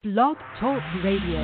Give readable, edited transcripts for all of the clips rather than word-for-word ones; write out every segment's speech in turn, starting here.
Blog Talk Radio.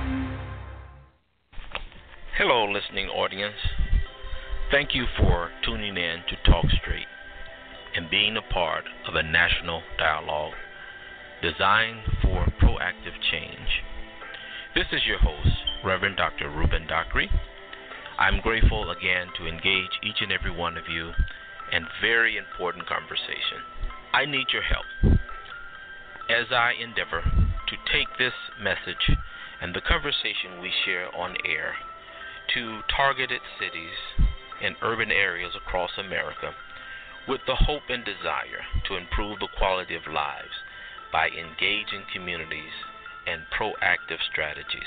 Hello, listening audience. Thank you for tuning in to Talk Straight and being a part of a national dialogue designed for proactive change. This is your host, Reverend Dr. Ruben Dockery. I'm grateful again to engage each and every one of you in very important conversation. I need your help as I endeavor to take this message and the conversation we share on air to targeted cities and urban areas across America with the hope and desire to improve the quality of lives by engaging communities and proactive strategies.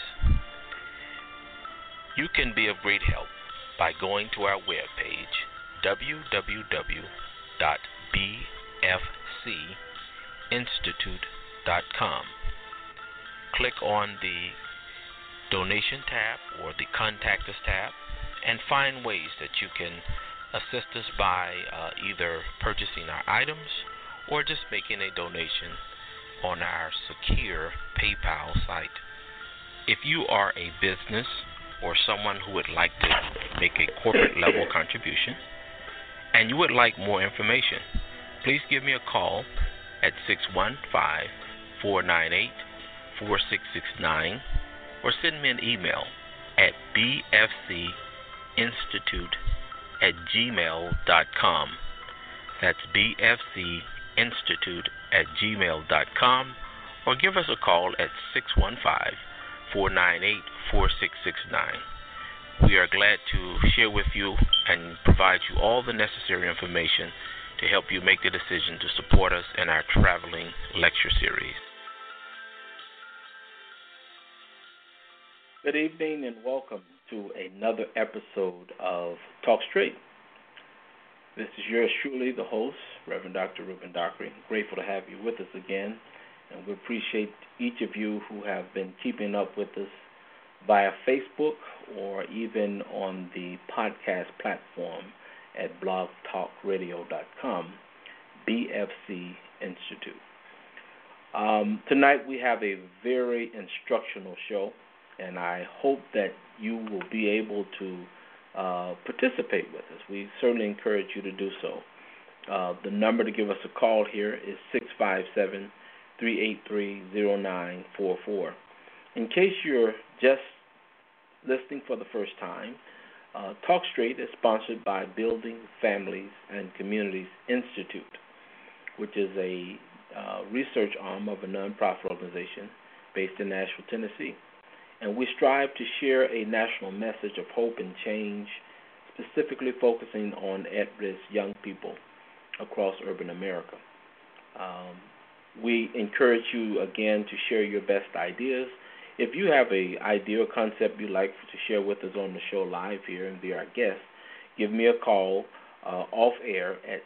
You can be of great help by going to our webpage, www.bfcinstitute.com. Click on the donation tab or the contact us tab and find ways that you can assist us by either purchasing our items or just making a donation on our secure PayPal site. If you are a business or someone who would like to make a corporate level contribution and you would like more information, please give me a call at 615-498-4669 or send me an email at bfcinstitute@gmail.com. That's bfcinstitute@gmail.com, or give us a call at 615-498-4669. We are glad to share with you and provide you all the necessary information to help you make the decision to support us in our traveling lecture series. Good evening and welcome to another episode of Talk Straight. This is yours truly, the host, Reverend Dr. Ruben Dockery. Grateful to have you with us again, and we appreciate each of you who have been keeping up with us via Facebook or even on the podcast platform at blogtalkradio.com, BFC Institute. Tonight we have a very instructional show, and I hope that you will be able to participate with us. We certainly encourage you to do so. The number to give us a call here is 657-383-0944. In case you're just listening for the first time, Talk Straight is sponsored by Building Families and Communities Institute, which is a research arm of a nonprofit organization based in Nashville, Tennessee. And we strive to share a national message of hope and change, specifically focusing on at-risk young people across urban America. We encourage you, again, to share your best ideas. If you have an idea or concept you'd like to share with us on the show live here and be our guest, give me a call off air at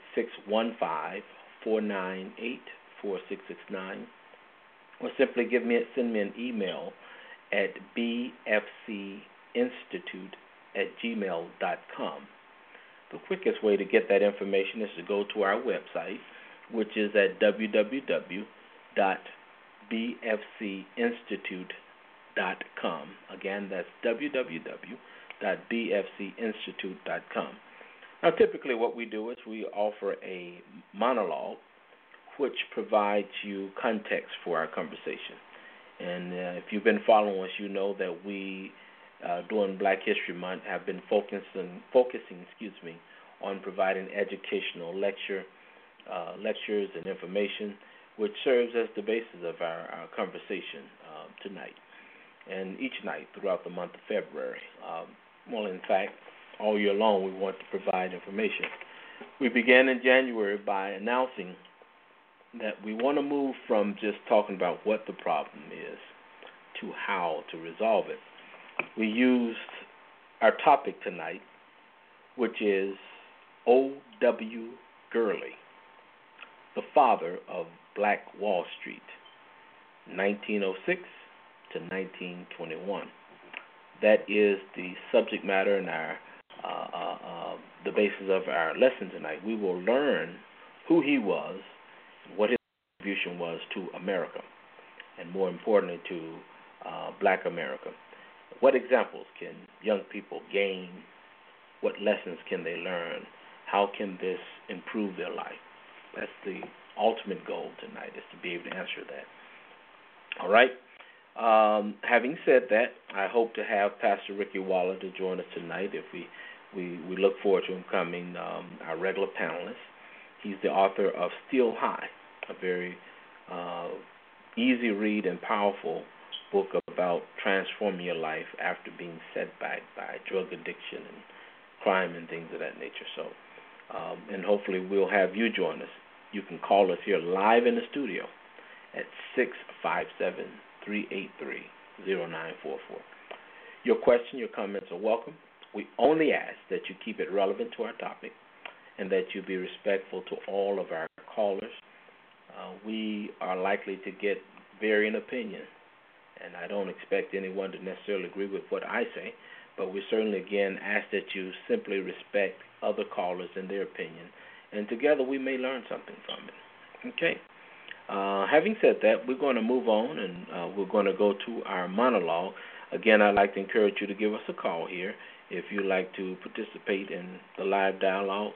615-498-4669, or simply send me an email at bfcinstitute@gmail.com. The quickest way to get that information is to go to our website, which is at www.bfcinstitute.com. Again, that's www.bfcinstitute.com. Now, typically what we do is we offer a monologue which provides you context for our conversation. And if you've been following us, you know that we, during Black History Month, have been focusing on providing educational lectures and information, which serves as the basis of our conversation tonight and each night throughout the month of February. In fact, all year long, we want to provide information. We began in January by announcing that we want to move from just talking about what the problem is to how to resolve it. We used our topic tonight, which is O.W. Gurley, the father of Black Wall Street, 1906 to 1921. That is the subject matter and the basis of our lesson tonight. We will learn who he was, what his contribution was to America. and more importantly to Black America. What examples can young people gain? What lessons can they learn? How can this improve their life? That's the ultimate goal tonight, is to be able to answer that. All right. Having said that, I hope to have Pastor Ricky Waller to join us tonight. If we look forward to him coming, our regular panelist. He's the author of Still High, a very easy read and powerful book about transforming your life after being set back by drug addiction and crime and things of that nature. So, and hopefully we'll have you join us. You can call us here live in the studio at 657-383-0944. Your question, your comments are welcome. We only ask that you keep it relevant to our topic and that you be respectful to all of our callers. We are likely to get varying opinions, and I don't expect anyone to necessarily agree with what I say, but we certainly, again, ask that you simply respect other callers and their opinion, and together we may learn something from it. Okay? Having said that, we're going to move on, and we're going to go to our monologue. Again, I'd like to encourage you to give us a call here if you'd like to participate in the live dialogue,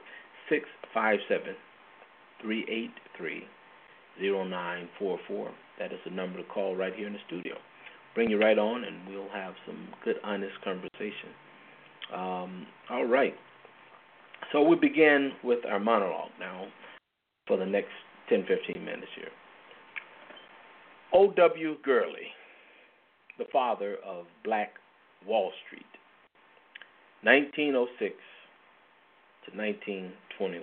657-383-0944. That is the number to call right here in the studio. Bring you right on, and we'll have some good, honest conversation. All right. So we begin with our monologue now for the next 10-15 minutes here. O.W. Gurley, the father of Black Wall Street, 1906 to 1921.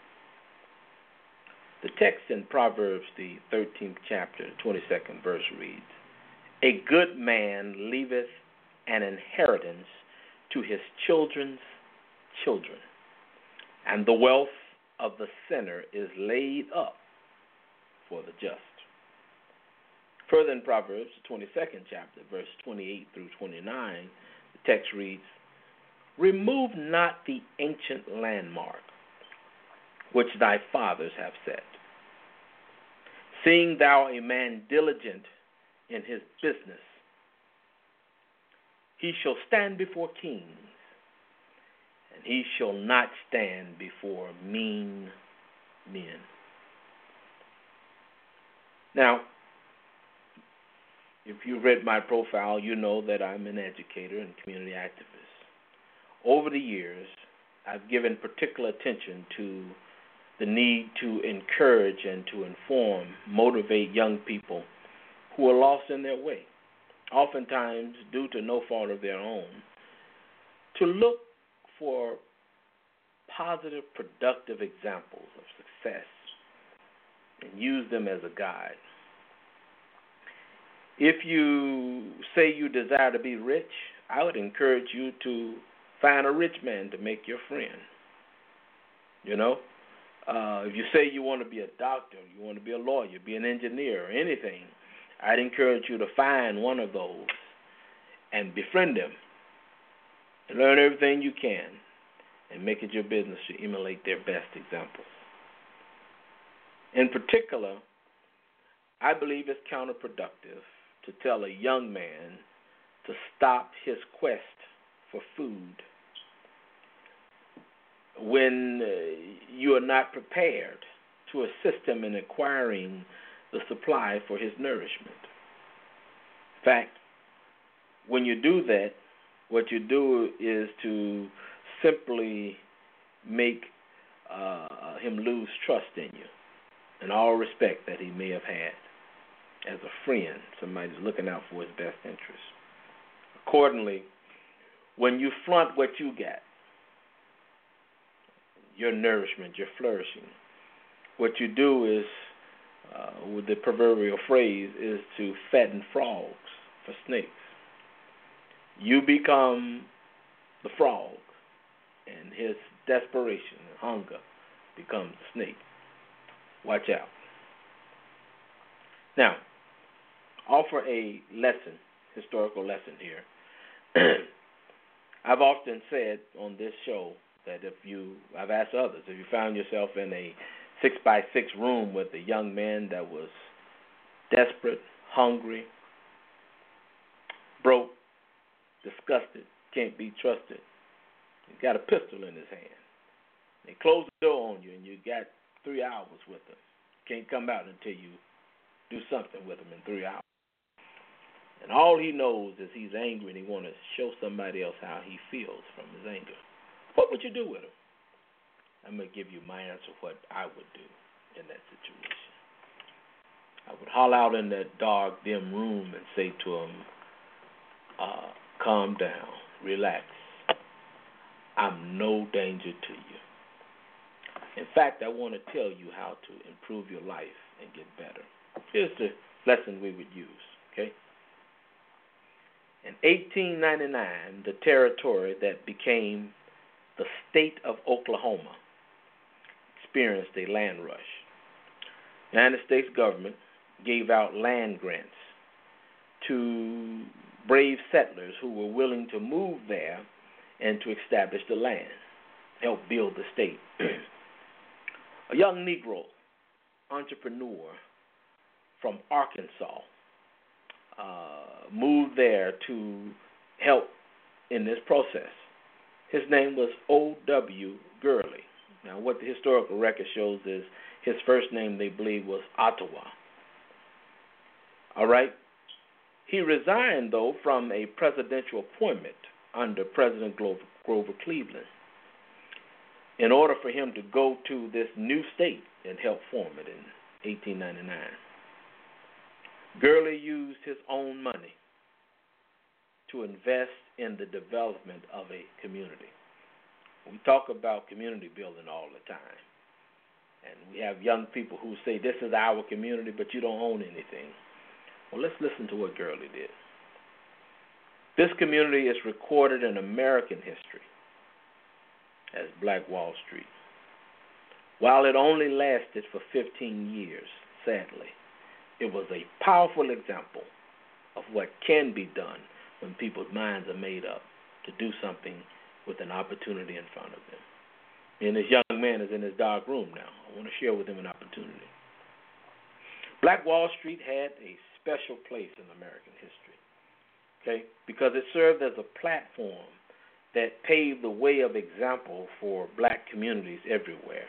The text in Proverbs, the 13th chapter, 22nd verse reads, "A good man leaveth an inheritance to his children's children, and the wealth of the sinner is laid up for the just." Further in Proverbs, the 22nd chapter, verse 28 through 29, the text reads, "Remove not the ancient landmark which thy fathers have set. Seeing thou a man diligent in his business, he shall stand before kings, and he shall not stand before mean men." Now, if you've read my profile, you know that I'm an educator and community activist. Over the years, I've given particular attention to the need to encourage and to inform, motivate young people who are lost in their way, oftentimes due to no fault of their own, to look for positive, productive examples of success and use them as a guide. If you say you desire to be rich, I would encourage you to find a rich man to make your friend. You know? If you say you want to be a doctor, you want to be a lawyer, be an engineer, or anything, I'd encourage you to find one of those and befriend them and learn everything you can and make it your business to emulate their best examples. In particular, I believe it's counterproductive to tell a young man to stop his quest for food when you are not prepared to assist him in acquiring the supply for his nourishment. In fact, when you do that, what you do is to simply make him lose trust in you and all respect that he may have had as a friend, somebody who's looking out for his best interests. Accordingly, when you flaunt what you got, your nourishment, your flourishing, what you do is, with the proverbial phrase, is to fatten frogs for snakes. You become the frog, and his desperation and hunger becomes the snake. Watch out. Now, offer a lesson, historical lesson here. I've often said on this show that I've asked others, if you found yourself in a 6x6 room with a young man that was desperate, hungry, broke, disgusted, can't be trusted. He got a pistol in his hand. They close the door on you, and you got 3 hours with him. Can't come out until you do something with him in 3 hours. And all he knows is he's angry, and he wants to show somebody else how he feels from his anger. What would you do with him? I'm going to give you my answer what I would do in that situation. I would holler out in that dark, dim room and say to him, calm down, relax. I'm no danger to you. In fact, I want to tell you how to improve your life and get better. Here's the lesson we would use, okay? In 1899, the territory that became the state of Oklahoma experienced a land rush. The United States government gave out land grants to brave settlers who were willing to move there and to establish the land, help build the state. A young Negro entrepreneur from Arkansas moved there to help in this process. His name was O.W. Gurley. Now, what the historical record shows is his first name, they believe, was Ottawa. All right? He resigned, though, from a presidential appointment under President Grover Cleveland in order for him to go to this new state and help form it in 1899. Gurley used his own money to invest in the development of a community. We talk about community building all the time. And we have young people who say, this is our community, but you don't own anything. Well, let's listen to what Gurley did. This community is recorded in American history as Black Wall Street. While it only lasted for 15 years, sadly, it was a powerful example of what can be done when people's minds are made up to do something with an opportunity in front of them. And this young man is in his dark room now. I want to share with him an opportunity. Black Wall Street had a special place in American history, okay, because it served as a platform that paved the way of example for black communities everywhere,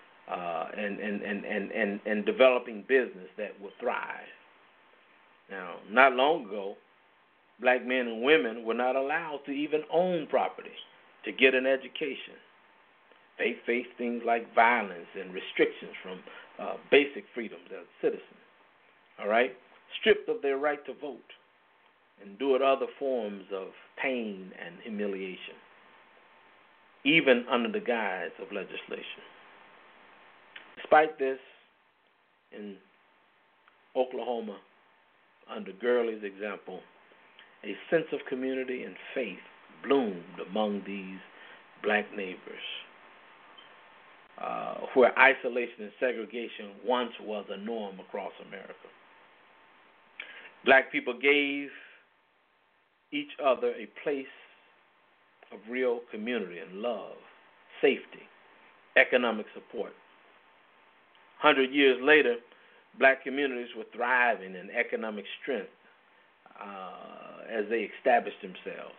and developing business that would thrive. Now, not long ago, black men and women were not allowed to even own property, to get an education. They faced things like violence and restrictions from basic freedoms as citizens, all right? Stripped of their right to vote, endured other forms of pain and humiliation, even under the guise of legislation. Despite this, in Oklahoma, under Gurley's example, a sense of community and faith bloomed among these black neighbors, where isolation and segregation once was a norm across America. Black people gave each other a place of real community and love, safety, economic support. 100 years later, black communities were thriving in economic strength as they established themselves.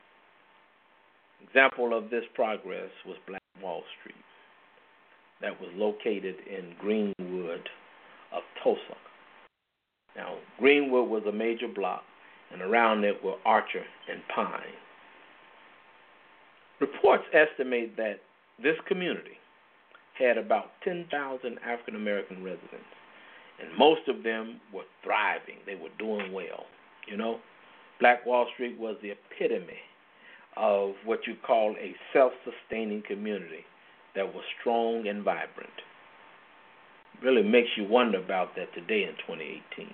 Example of this progress was Black Wall Street, that was located in Greenwood of Tulsa. Now, Greenwood was a major block, and around it were Archer and Pine. Reports estimate that this community had about 10,000 African American residents, and most of them were thriving. They were doing well. You know, Black Wall Street was the epitome of what you call a self-sustaining community that was strong and vibrant. It really makes you wonder about that today in 2018.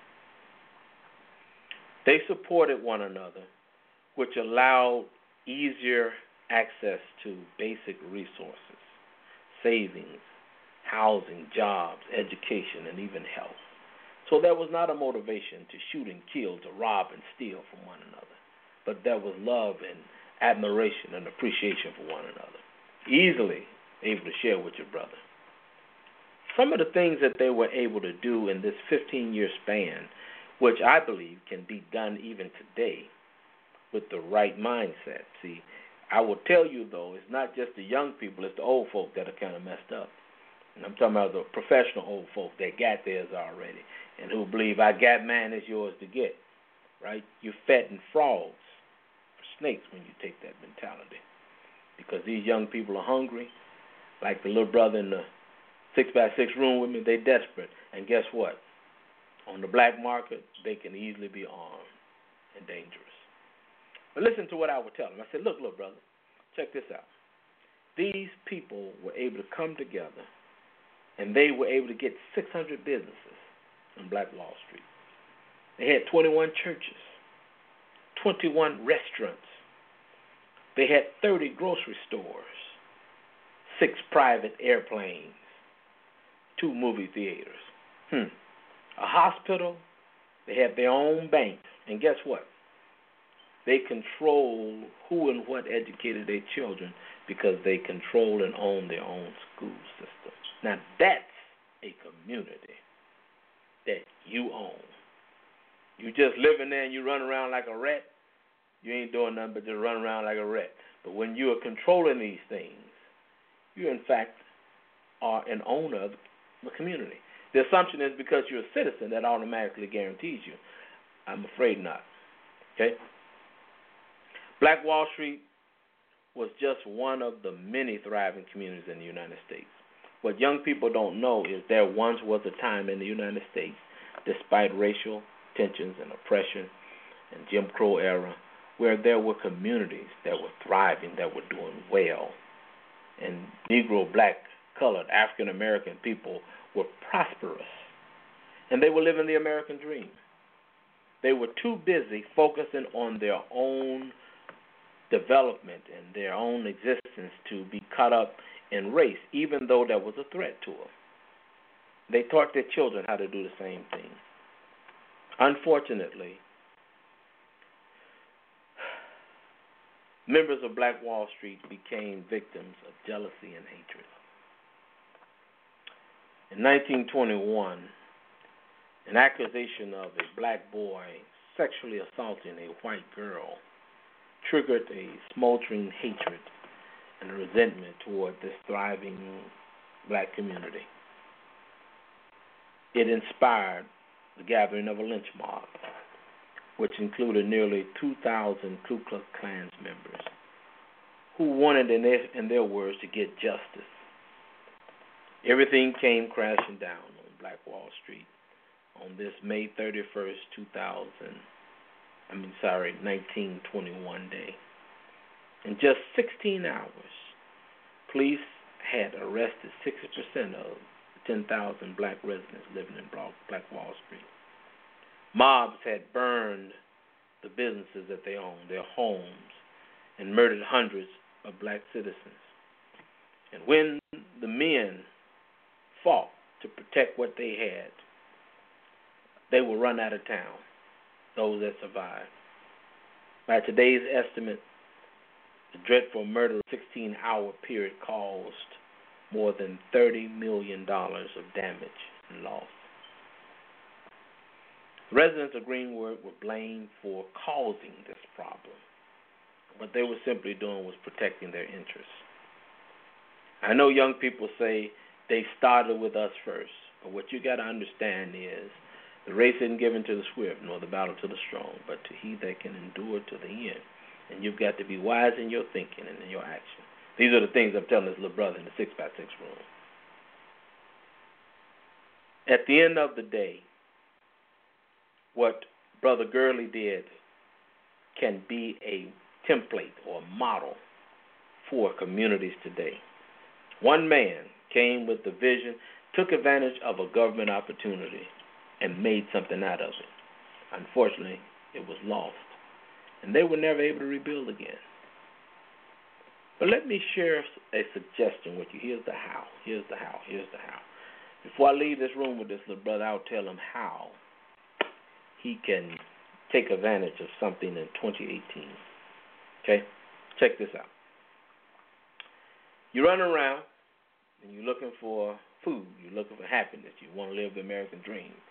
They supported one another, which allowed easier access to basic resources, savings, housing, jobs, education, and even health. So there was not a motivation to shoot and kill, to rob and steal from one another, but there was love and admiration and appreciation for one another, easily able to share with your brother. Some of the things that they were able to do in this 15-year span which I believe can be done even today with the right mindset. See, I will tell you, though, it's not just the young people, it's the old folk that are kind of messed up. And I'm talking about the professional old folk that got theirs already and who believe I got mine, it's yours to get, right? You're fatting frogs for snakes when you take that mentality, because these young people are hungry, like the little brother in the 6x6 room with me. They desperate, and guess what? On the black market, they can easily be armed and dangerous. But listen to what I would tell them. I said, look, little brother, check this out. These people were able to come together, and they were able to get 600 businesses on Black Wall Street. They had 21 churches, 21 restaurants. They had 30 grocery stores, 6 private airplanes, 2 movie theaters, a hospital. They had their own bank. And guess what? They control who and what educated their children because they control and own their own school system. Now, that's a community that you own. You just live in there and you run around like a rat. You ain't doing nothing but just run around like a rat. But when you are controlling these things, you, in fact, are an owner of the community. The assumption is because you're a citizen that automatically guarantees you. I'm afraid not. Okay? Black Wall Street was just one of the many thriving communities in the United States. What young people don't know is there once was a time in the United States, despite racial tensions and oppression and Jim Crow era, where there were communities that were thriving, that were doing well. And Negro, black, colored, African American people were prosperous. And they were living the American dream. They were too busy focusing on their own development and their own existence to be caught up in race, even though there was a threat to them. They taught their children how to do the same thing. Unfortunately, members of Black Wall Street became victims of jealousy and hatred. In 1921, an accusation of a black boy sexually assaulting a white girl triggered a smoldering hatred and a resentment toward this thriving black community. It inspired the gathering of a lynch mob, which included nearly 2,000 Ku Klux Klan members who wanted, in their words, to get justice. Everything came crashing down on Black Wall Street on this May 31st, 1921 day. In just 16 hours, police had arrested 60% of the 10,000 black residents living in Black Wall Street. Mobs had burned the businesses that they owned, their homes, and murdered hundreds of black citizens. And when the men fought to protect what they had, they were run out of town, those that survived. By today's estimate, the dreadful murder of 16-hour period caused more than $30 million of damage and loss. The residents of Greenwood were blamed for causing this problem. What they were simply doing was protecting their interests. I know young people say they started with us first, but what you got to understand is the race isn't given to the swift, nor the battle to the strong, but to he that can endure to the end. And you've got to be wise in your thinking and in your action. These are the things I'm telling this little brother in the 6x6 room. At the end of the day, what Brother Gurley did can be a template or model for communities today. One man came with the vision, took advantage of a government opportunity, and made something out of it. Unfortunately, it was lost, and they were never able to rebuild again. But let me share a suggestion with you. Here's the how. Here's the how. Here's the how. Before I leave this room with this little brother, I'll tell him how he can take advantage of something in 2018. Okay? Check this out. You're running around, and you're looking for food. You're looking for happiness. You want to live the American dream.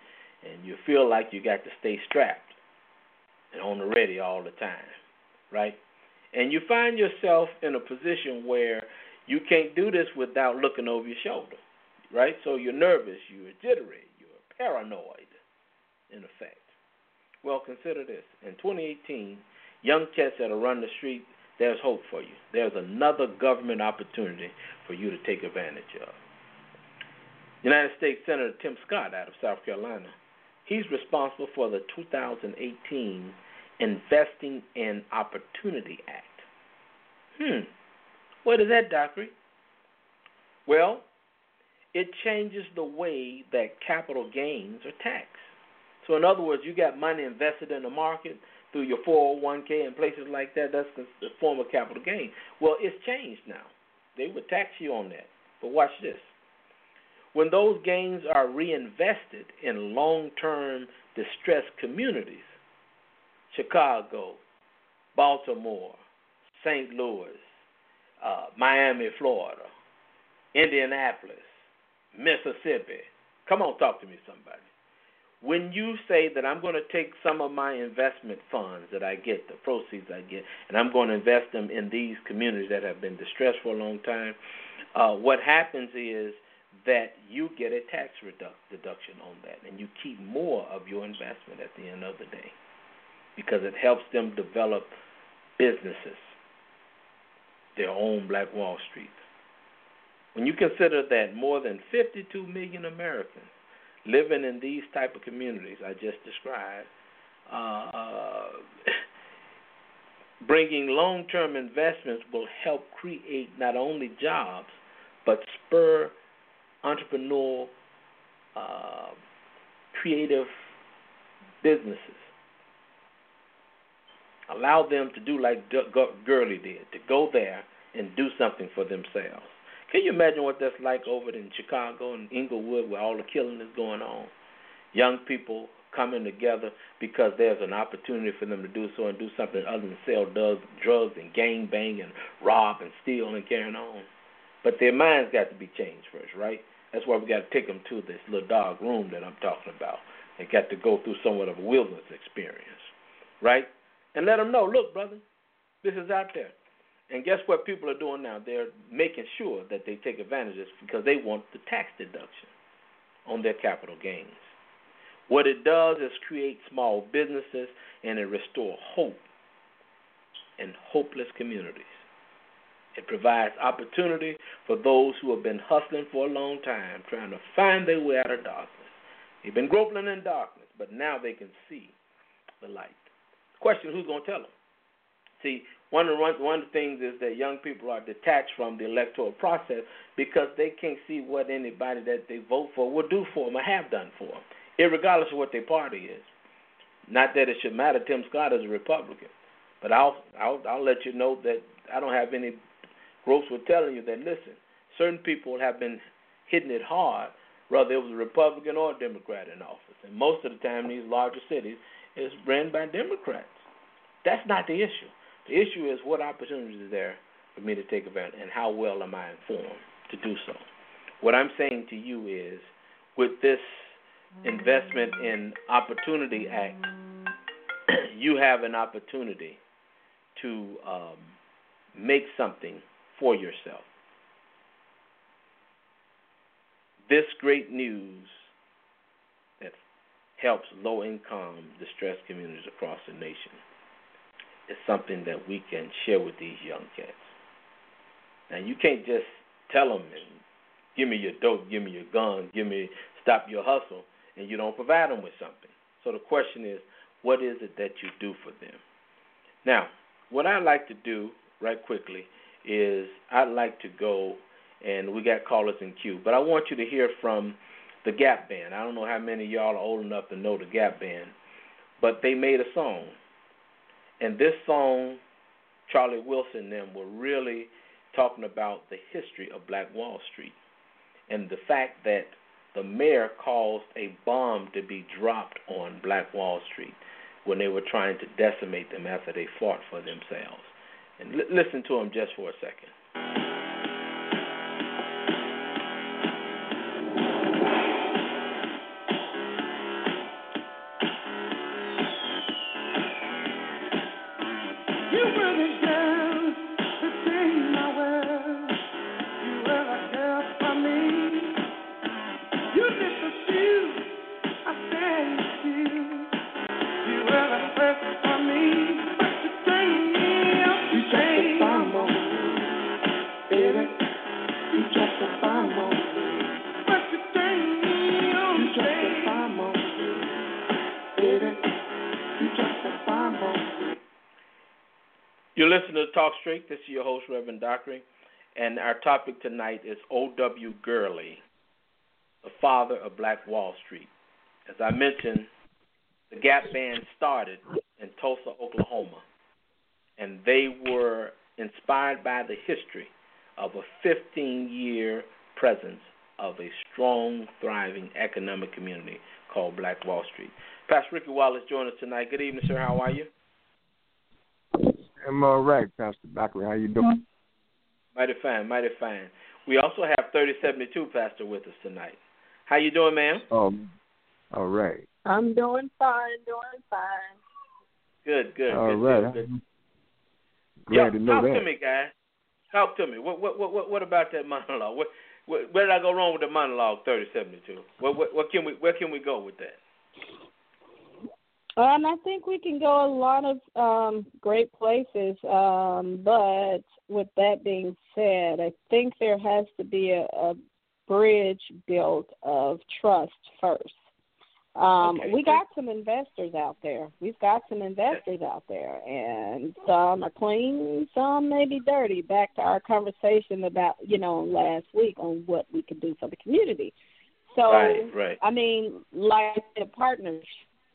and you feel like you got to stay strapped and on the ready all the time, right? And you find yourself in a position where you can't do this without looking over your shoulder, right? So you're nervous, you're jittery, you're paranoid, in effect. Well, consider this. In 2018, young cats that are running the street, there's hope for you. There's another government opportunity for you to take advantage of. United States Senator Tim Scott out of South Carolina, he's responsible for the 2018 Investing in Opportunity Act. What is that, Dockery? Well, it changes the way that capital gains are taxed. So in other words, you got money invested in the market through your 401k and places like that, that's a form of capital gain. Well, it's changed now. They would tax you on that. But watch this. When those gains are reinvested in long-term distressed communities, Chicago, Baltimore, St. Louis, Miami, Florida, Indianapolis, Mississippi. Come on, talk to me, somebody. When you say that I'm going to take some of my investment funds that I get, the proceeds I get, and I'm going to invest them in these communities that have been distressed for a long time, what happens is that you get a tax deduction on that, and you keep more of your investment at the end of the day because it helps them develop businesses, their own Black Wall Street. When you consider that more than 52 million Americans living in these type of communities I just described, bringing long-term investments will help create not only jobs, but spur entrepreneurial, creative businesses. Allow them to do like Gurley did, to go there and do something for themselves. Can you imagine what that's like over in Chicago and Inglewood where all the killing is going on? Young people coming together because there's an opportunity for them to do so and do something other than sell drugs and gang bang and rob and steal and carry on. But their minds got to be changed first, right? That's why we got to take them to this little dog room that I'm talking about. They got to go through somewhat of a wilderness experience, right? And let them know, look, brother, this is out there. And guess what people are doing now? They're making sure that they take advantage of this because they want the tax deduction on their capital gains. What it does is create small businesses and it restores hope in hopeless communities. It provides opportunity for those who have been hustling for a long time, trying to find their way out of darkness. They've been groping in darkness, but now they can see the light. Question, who's going to tell them? See, one of the things is that young people are detached from the electoral process because they can't see what anybody that they vote for will do for them or have done for them, irregardless of what their party is. Not that it should matter. Tim Scott is a Republican, but I'll let you know that I don't have any gropes with telling you that, listen, certain people have been hitting it hard, whether it was a Republican or a Democrat in office. And most of the time, these larger cities is ran by Democrats. That's not the issue. The issue is what opportunities are there for me to take advantage and how well am I informed to do so. What I'm saying to you is with this Investment in Opportunity Act, you have an opportunity to make something for yourself. This great news that helps low-income, distressed communities across the nation is something that we can share with these young cats. Now, you can't just tell them, and give me your dope, give me your gun, stop your hustle, and you don't provide them with something. So the question is, what is it that you do for them? Now, what I like to do right quickly is I'd like to go, and we got callers in queue, but I want you to hear from the Gap Band. I don't know how many of y'all are old enough to know the Gap Band, but they made a song. And this song, Charlie Wilson and them were really talking about the history of Black Wall Street and the fact that the mayor caused a bomb to be dropped on Black Wall Street when they were trying to decimate them after they fought for themselves. And listen to them just for a second. You're listening to Talk Straight. This is your host, Reverend Dockery, and our topic tonight is O.W. Gurley, the father of Black Wall Street. As I mentioned, the Gap Band started in Tulsa, Oklahoma, and they were inspired by the history of a 15-year presence of a strong, thriving economic community called Black Wall Street. Pastor Ricky Wallace joined us tonight. Good evening, sir. How are you? I'm all right, Pastor Dockery. How you doing? Mighty fine, mighty fine. We also have 3072 Pastor with us tonight. How you doing, ma'am? All right. I'm doing fine, Good, good. All good, right. Good. Glad to know talk that. to me, guys. Talk to me. What about that monologue? Where did I go wrong with the monologue? 3072. Where can we go with that? I think we can go a lot of great places, but with that being said, I think there has to be a bridge built of trust first. We got some investors out there. We've got some investors out there, and some are clean, some may be dirty. Back to our conversation about, last week on what we could do for the community. So, right. I mean, like the partners,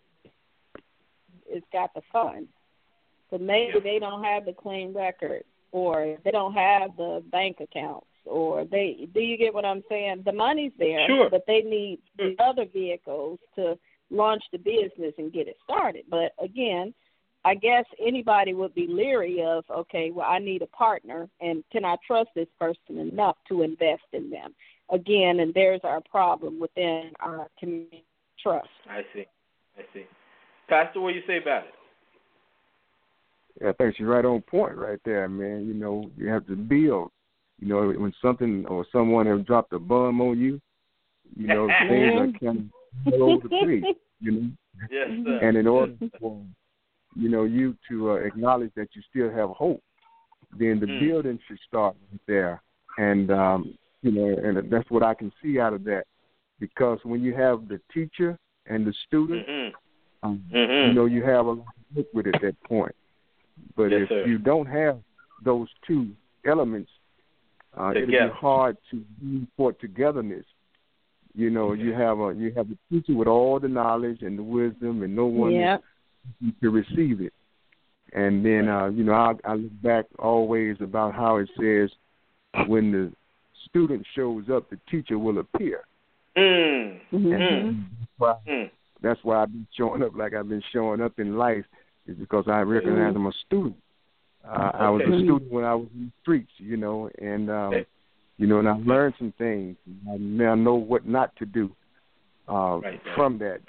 it's got the funds. But maybe they don't have the clean record, or they don't have the bank accounts, or do you get what I'm saying? The money's there, sure. But they need the other vehicles to launch the business and get it started. But again, I guess anybody would be leery of, okay, well, I need a partner, and can I trust this person enough to invest in them? Again, and there's our problem within our community trust. I see. Pastor, what do you say about it? Yeah, I think she's right on point right there, man. You have to build. When something or someone has dropped a bomb on you, things are kind of all over the place, Yes, sir. And in order for, you to acknowledge that you still have hope, then the building should start right there. And, and that's what I can see out of that. Because when you have the teacher and the student, you have a lot of work with it at that point. But yes, if sir. you don't have those two elements, it'll be hard to support togetherness. You have a teacher with all the knowledge and the wisdom, and no one to receive it. And then I look back always about how it says, when the student shows up, the teacher will appear. And that's why I've been showing up like I've been showing up in life, is because I recognize I'm a student. I was a student when I was in the streets, and I learned some things. I now know what not to do from that.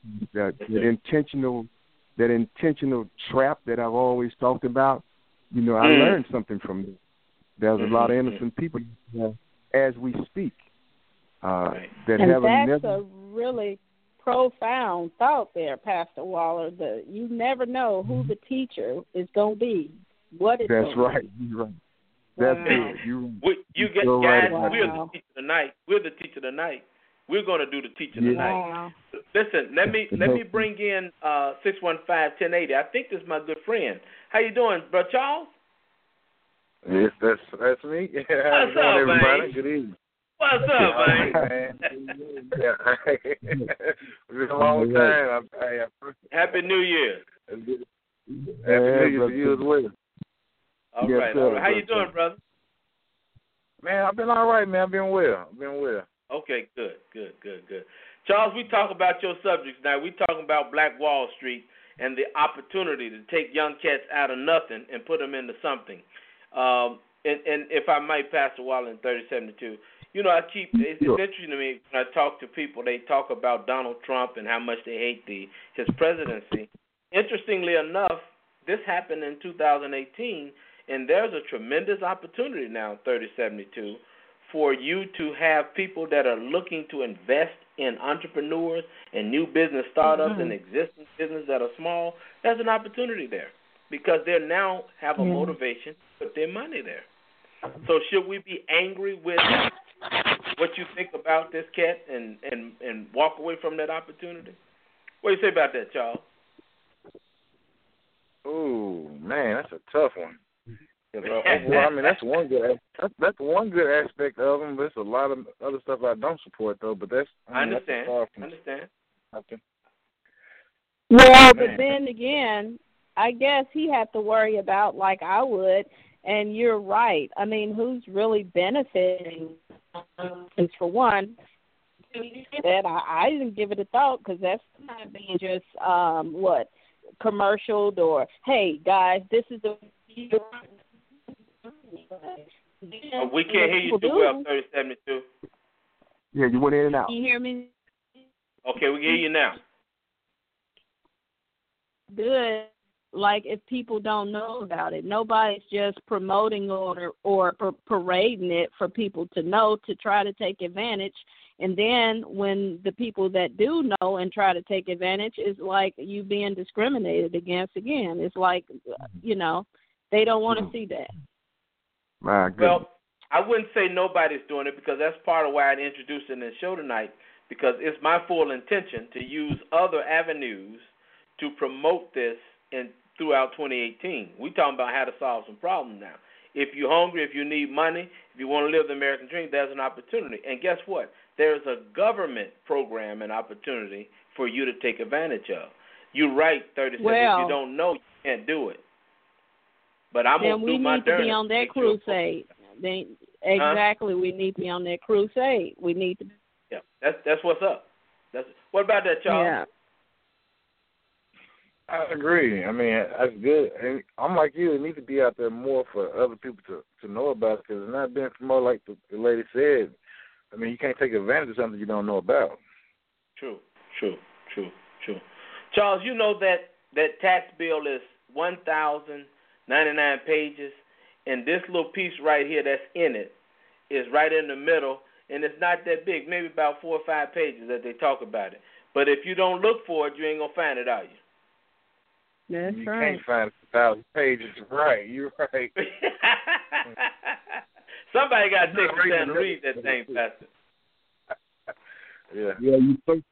That intentional trap that I've always talked about, I learned something from that. There's a lot of innocent people as we speak that and have that's a really profound thought there, Pastor Waller. You never know who the teacher is going to be. That's right. You're right. That's good. Guys, we're the teacher tonight. We're the teacher tonight. We're going to do the teacher tonight. Wow. Listen, let me bring in 615-1080. I think this is my good friend. How you doing, Brother Charles? Yes, that's me. What's up, everybody? man? Good evening. What's up, man? It's been a long time. Happy New Year. Happy New Year to you as well. All right. How you doing, brother? Man, I've been all right, man. I've been well. Okay, good. Charles, we talk about your subjects now. We talking about Black Wall Street and the opportunity to take young cats out of nothing and put them into something. And if I might, Pastor Waller in 3072, it's interesting to me when I talk to people. They talk about Donald Trump and how much they hate his presidency. Interestingly enough, this happened in 2018, and there's a tremendous opportunity now, 3072, for you to have people that are looking to invest in entrepreneurs and new business startups and existing businesses that are small. There's an opportunity there because they now have a motivation to put their money there. So should we be angry with what you think about this, Cat, and walk away from that opportunity? What do you say about that, Charles? Oh man, that's a tough one. Overall, I mean, that's one good aspect of them. There's a lot of other stuff I don't support though. But I understand. Well, but then again, I guess he had to worry about like I would. And you're right. I mean, who's really benefiting? Because for one, that I didn't give it a thought because that's not being just commercialed or hey guys, this is the. We can't hear you too well, 3072. Yeah, you went in and out. Can you hear me? Okay, we can hear you now. Good. Like if people don't know about it, nobody's just promoting or parading it for people to know to try to take advantage. And then when the people that do know and try to take advantage, it's like you being discriminated against again. It's like, they don't want to see that. Well, I wouldn't say nobody's doing it because that's part of why I introduced it in the show tonight, because it's my full intention to use other avenues to promote this throughout 2018. We're talking about how to solve some problems now. If you're hungry, if you need money, if you want to live the American dream, there's an opportunity. And guess what? There's a government program and opportunity for you to take advantage of. You're right, 37. If you don't know, you can't do it. But I'm going to do my darndest. We need to be on that crusade. Exactly, we need to be on that crusade. We need to. Yeah, that's what's up. What about that, Charles? Yeah. I agree. I mean, that's good. And I'm like you. It needs to be out there more for other people to know about it because it's not being promoted like the lady said. I mean, you can't take advantage of something you don't know about. True. Charles, you know that tax bill is 1,099 pages, and this little piece right here that's in it is right in the middle, and it's not that big, maybe about 4 or 5 pages that they talk about it. But if you don't look for it, you ain't going to find it, are you? That's you right. Can't find 1,000 pages. Right, you're right. Somebody got to take the time to read that thing, Pastor. Yeah, you think.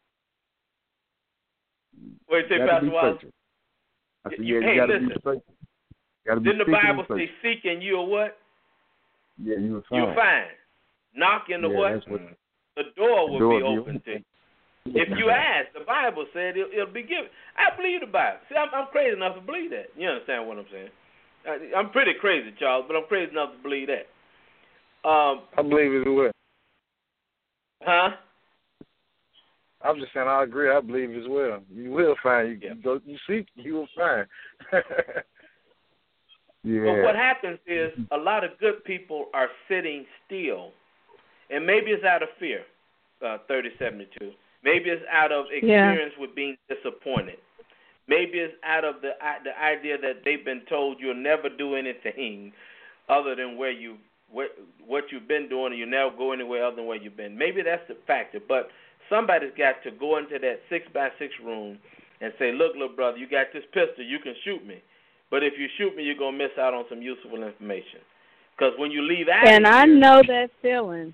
What do you say, Pastor Wallace? You gotta be straight. Didn't the Bible say, seek and you'll what? Yeah, you'll find. You'll find. Knock and what? The door will be open to you. If you ask, the Bible said it'll be given. I believe the Bible. See, I'm crazy enough to believe that. You understand what I'm saying? I'm pretty crazy, Charles, but I'm crazy enough to believe that. I believe it as well. Huh? I'm just saying I agree. I believe as well. You will find. You seek, you will find. Yeah. But what happens is a lot of good people are sitting still, and maybe it's out of fear, 3072. Maybe it's out of experience with being disappointed. Maybe it's out of the idea that they've been told you'll never do anything other than what you've been doing, and you'll never go anywhere other than where you've been. Maybe that's the factor. But somebody's got to go into that 6x6 room and say, look, little brother, you got this pistol. You can shoot me. But if you shoot me, you're going to miss out on some useful information. Because when you leave out and I know that feeling.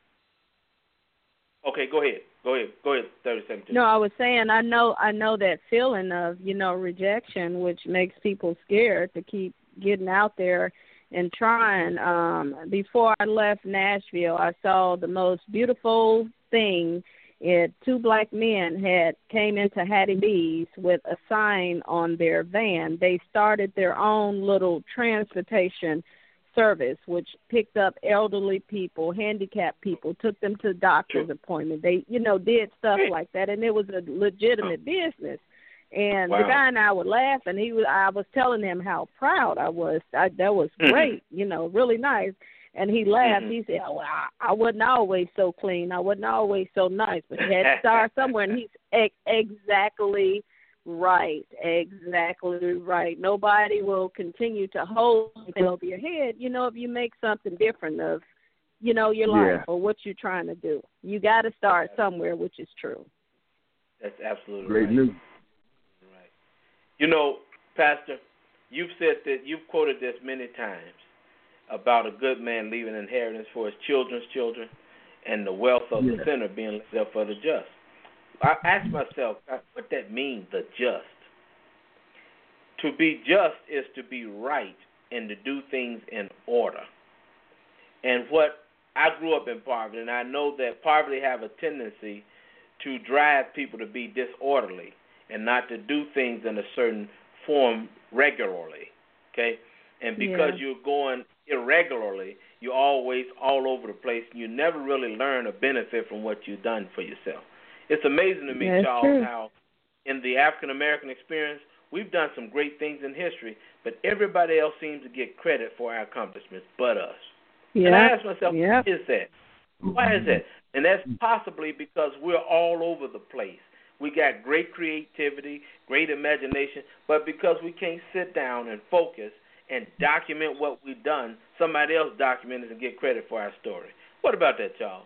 Okay, go ahead. 3072. No, I was saying I know that feeling of, rejection, which makes people scared to keep getting out there and trying. Before I left Nashville, I saw the most beautiful thing. 2 black men came into Hattie B's with a sign on their van. They started their own little transportation service, which picked up elderly people, handicapped people, took them to doctor's appointment. They, did stuff like that, and it was a legitimate business. And the guy and I would laugh, and I was telling him how proud I was. That was great, really nice. And he laughed. He said, well, I wasn't always so clean. I wasn't always so nice. But he had to start somewhere. And he's exactly Right, exactly right. Nobody will continue to hold it over your head, if you make something different of, your life or what you're trying to do. You got to start somewhere, which is true. That's absolutely great right. news. Right. Pastor, you've said that, you've quoted this many times about a good man leaving an inheritance for his children's children and the wealth of the sinner being laid up for the just. I ask myself, what that means, the just? To be just is to be right and to do things in order. And I grew up in poverty, and I know that poverty have a tendency to drive people to be disorderly and not to do things in a certain form regularly, okay? And because you're going irregularly, you're always all over the place, and you never really learn or benefit from what you've done for yourself. It's amazing to me, Charles, how in the African-American experience, we've done some great things in history, but everybody else seems to get credit for our accomplishments but us. Yeah. And I ask myself, why is that? Why is that? And that's possibly because we're all over the place. We got great creativity, great imagination, but because we can't sit down and focus and document what we've done, somebody else document it and get credit for our story. What about that, Charles?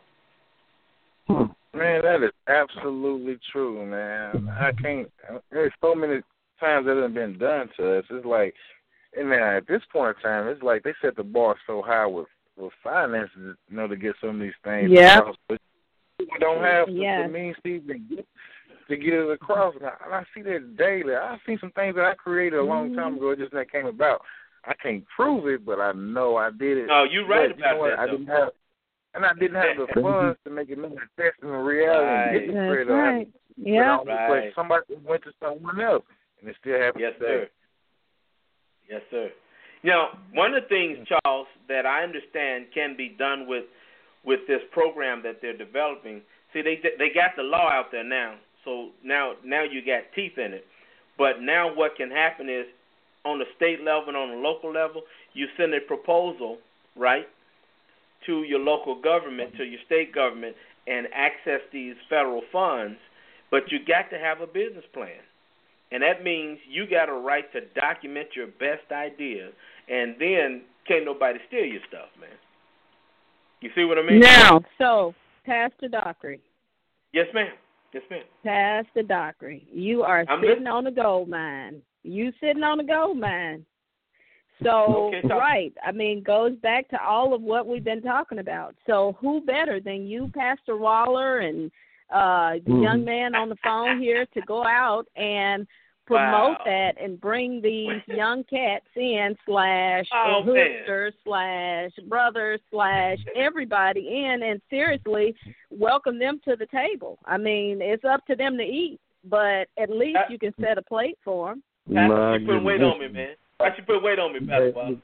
Man, that is absolutely true, man. I can't. There's so many times that have been done to us. It's like, and then at this point in time, it's like they set the bar so high with finances, to get some of these things across. But people don't have the means to even get it across. And I see that daily. I've seen some things that I created a long time ago, just that came about. I can't prove it, but I know I did it. No, you're right about that. I didn't have the funds to make it manifest in reality and get the credit. Right. But somebody went to someone else, and it still happened. Yes, sir. Yes, sir. Now, one of the things, Charles, that I understand can be done with this program that they're developing. See, they got the law out there now, so now you got teeth in it. But now what can happen is, on the state level and on the local level, you send a proposal, right, to your local government, to your state government, and access these federal funds, but you got to have a business plan. And that means you got a right to document your best ideas, and then can't nobody steal your stuff, man. You see what I mean? Now, so, Pastor Dockery. Yes, ma'am. Yes, ma'am. Pastor Dockery, you are sitting on a gold mine. You sitting on a gold mine. So, right, goes back to all of what we've been talking about. So who better than you, Pastor Waller, and the young man on the phone here to go out and promote that and bring these young cats in / hooksters / brothers / everybody in and seriously welcome them to the table. It's up to them to eat, but at least you can set a plate for them. You put weight on me, man. I should put weight on me, Pastor Waller.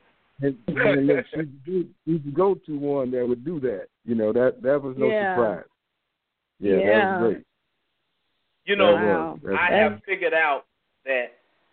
You could go to one that would do that. That was no surprise. Yeah, that was great. I have figured out that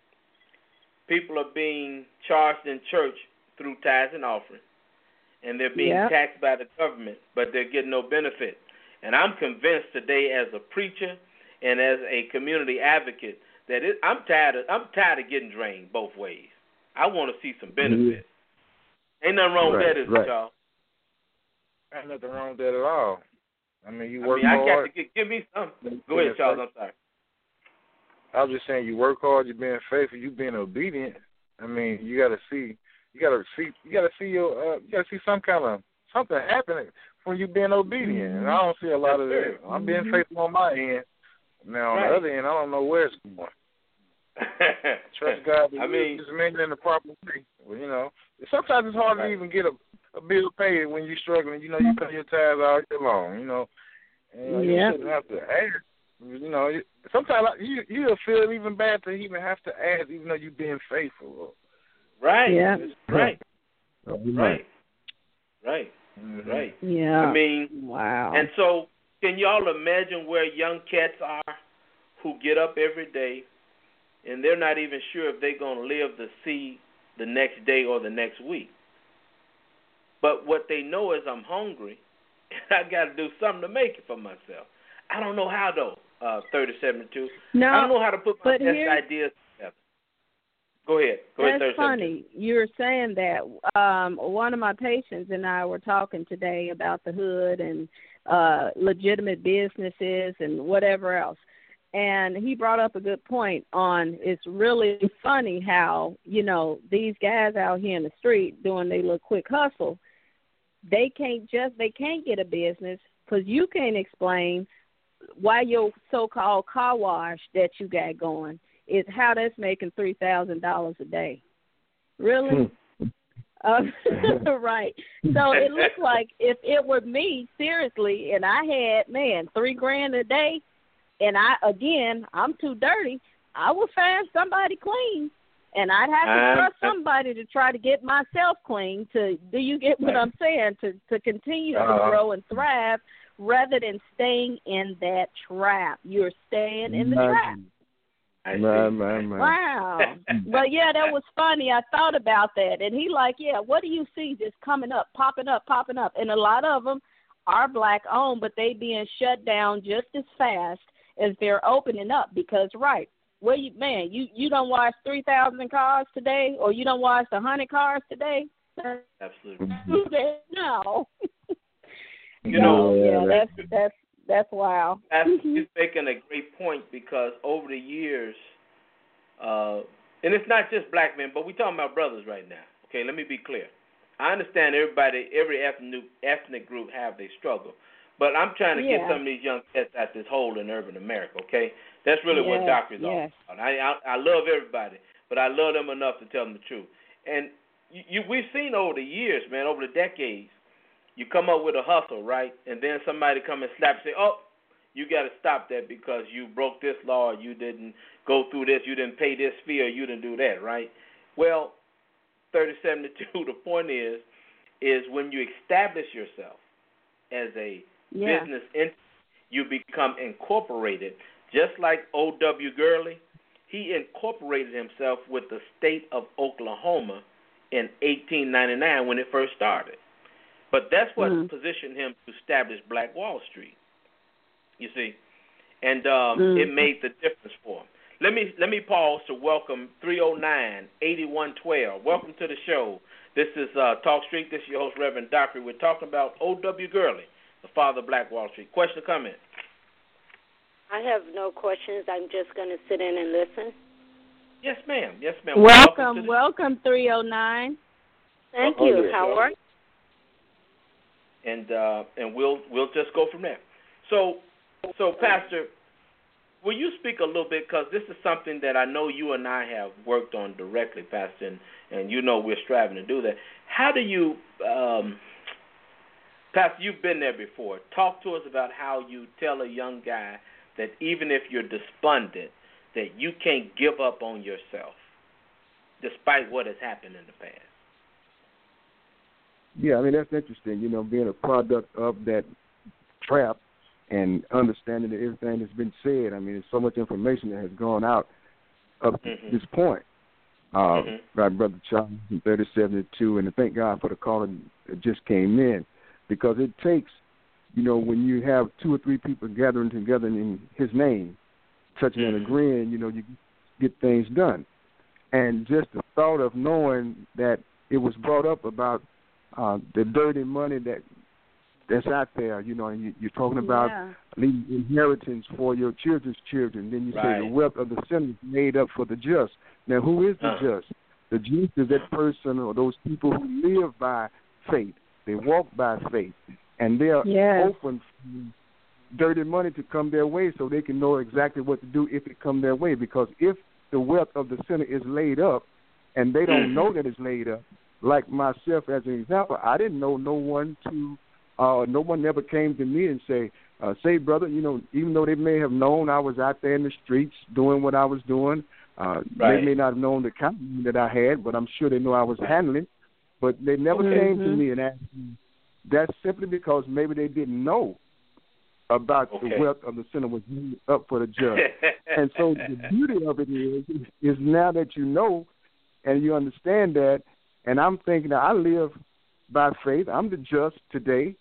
people are being charged in church through tithes and offering, and they're being taxed by the government, but they're getting no benefit. And I'm convinced today, as a preacher and as a community advocate, that I'm tired of getting drained both ways. I want to see some benefit. Ain't nothing wrong with that, is it, y'all? Ain't nothing wrong with that at all. You work hard. I got to give me something. Go ahead, Charles. I'm sorry. I was just saying, you work hard, you're being faithful, you being obedient. You got to see some kind of something happening when you being obedient. And I don't see a lot of that. I'm being faithful on my end. Now on the other end, I don't know where it's going. Trust God. Just making it in the proper way. Well, sometimes it's hard to even get a bill paid when you're struggling. You pay your tithes all year long. And you shouldn't have to ask. Sometimes you'll feel even bad to even have to ask, even though you're being faithful. Right. Yeah. Right. Right. Right. Mm-hmm. Right. Yeah. Wow. And so, can y'all imagine where young cats are who get up every day and they're not even sure if they're going to live to see the next day or the next week? But what they know is I'm hungry and I got to do something to make it for myself. I don't know how, though. 3072. No, I don't know how to put my best ideas together. Go ahead. That's funny. You're saying that. One of my patients and I were talking today about the hood and legitimate businesses and whatever else. And he brought up a good point on it's really funny how, these guys out here in the street doing their little quick hustle, they can't get a business because you can't explain why your so-called car wash that you got going is how that's making $3,000 a day. Really? Right. So it looks like if it were me, seriously, and I had, $3,000 a day, and I'm too dirty, I would find somebody clean. And I'd have to trust somebody to try to get myself clean. Do you get what I'm saying? To continue to grow and thrive rather than staying in that trap. You're staying in the trap. Wow. But, yeah, that was funny. I thought about that. And he what do you see just coming up, popping up? And a lot of them are black-owned, but they being shut down just as fast as they're opening up because, you don't wash 3,000 cars today or you don't wash 100 cars today? Absolutely. No. That's wow. You're making a great point because over the years, and it's not just black men, but we're talking about brothers right now. Okay, let me be clear. I understand every ethnic group have their struggle, but I'm trying to get some of these young cats out this hole in urban America, okay? That's really what doctors are about. I love everybody, but I love them enough to tell them the truth. And we've seen over the years, man, over the decades, you come up with a hustle, right? And then somebody come and slap and say, oh, you got to stop that because you broke this law, you didn't go through this, you didn't pay this fee, or you didn't do that, right? Well, 3072, the point is when you establish yourself as a business entity, you become incorporated. Just like O.W. Gurley, he incorporated himself with the state of Oklahoma in 1899 when it first started. But that's what positioned him to establish Black Wall Street, you see. And it made the difference for him. Let me pause to welcome 309-8112. Welcome to the show. This is Talk Street. This is your host, Reverend Dockery. We're talking about O.W. Gurley, the father of Black Wall Street. Question or comment? I have no questions. I'm just going to sit in and listen. Yes, ma'am. Welcome 309. Thank you. How are you? And we'll just go from there. So Pastor, will you speak a little bit, because this is something that I know you and I have worked on directly, Pastor, and we're striving to do that. How do you, Pastor, you've been there before. Talk to us about how you tell a young guy that even if you're despondent, that you can't give up on yourself, despite what has happened in the past. Yeah, I mean, that's interesting, being a product of that trap and understanding that everything that's been said. I mean, there's so much information that has gone out up to this point. By Brother Charles in 3072, and thank God for the caller that just came in, because it takes, when you have 2 or 3 people gathering together in his name, touching and agreeing, you get things done. And just the thought of knowing that it was brought up about the dirty money that's out there, and you're talking about leaving inheritance for your children's children. Then you say the wealth of the sinner is made up for the just. Now, who is the just? The just is that person or those people who live by faith. They walk by faith, and they are open for dirty money to come their way, so they can know exactly what to do if it come their way. Because if the wealth of the sinner is laid up, and they don't know that it's laid up, like myself as an example, I didn't know no one never came to me and say, brother, even though they may have known I was out there in the streets doing what I was doing, they may not have known the company that I had, but I'm sure they know I was handling. But they never came to me and asked me. That's simply because maybe they didn't know about the wealth of the sinner was up for the just. And so the beauty of it is now that you know and you understand that, and I'm thinking that I live by faith. I'm the just today,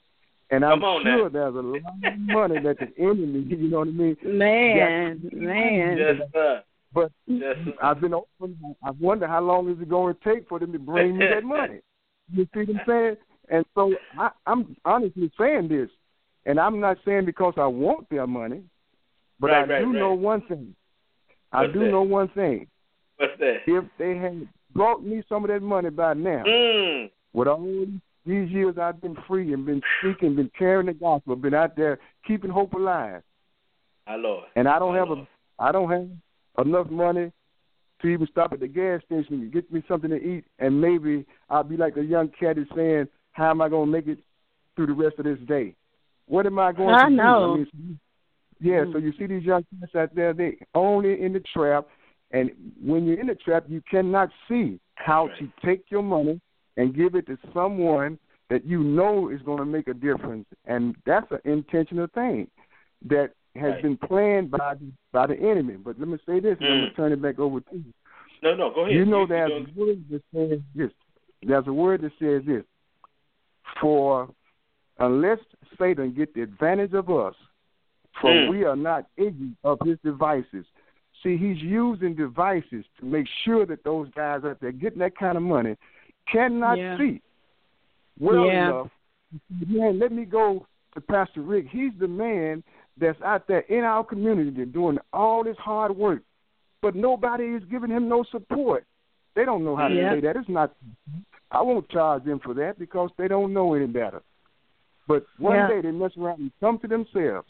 And I'm sure there's a lot of money that the enemy, you know what I mean? Man. Yes, sir. But I've been open. I wonder how long is it going to take for them to bring me that money. You see what I'm saying? And so I'm honestly saying this, and I'm not saying because I want their money, but I do know one thing. I do know one thing. What's that? If they had brought me some of that money by now, with all these years I've been free and been speaking, been carrying the gospel, been out there keeping hope alive. My Lord. And I don't have enough money to even stop at the gas station and get me something to eat, and maybe I'll be like a young cat is saying, how am I going to make it through the rest of this day? What am I going to do? I mean, so you see these young cats out there, they only in the trap, and when you're in the trap, you cannot see how to take your money and give it to someone that you know is going to make a difference, and that's an intentional thing that has been planned by the enemy. But let me say this, and I'm going to turn it back over to you. No, go ahead. You know there's a word that says this. There's a word that says this. For unless Satan get the advantage of us, for we are not ignorant of his devices. See, he's using devices to make sure that those guys out there getting that kind of money cannot see well enough. Man, let me go to Pastor Rick. He's the man that's out there in our community doing all this hard work, but nobody is giving him no support. They don't know how to say that. It's not. I won't charge them for that because they don't know any better. But one day they mess around and come to themselves.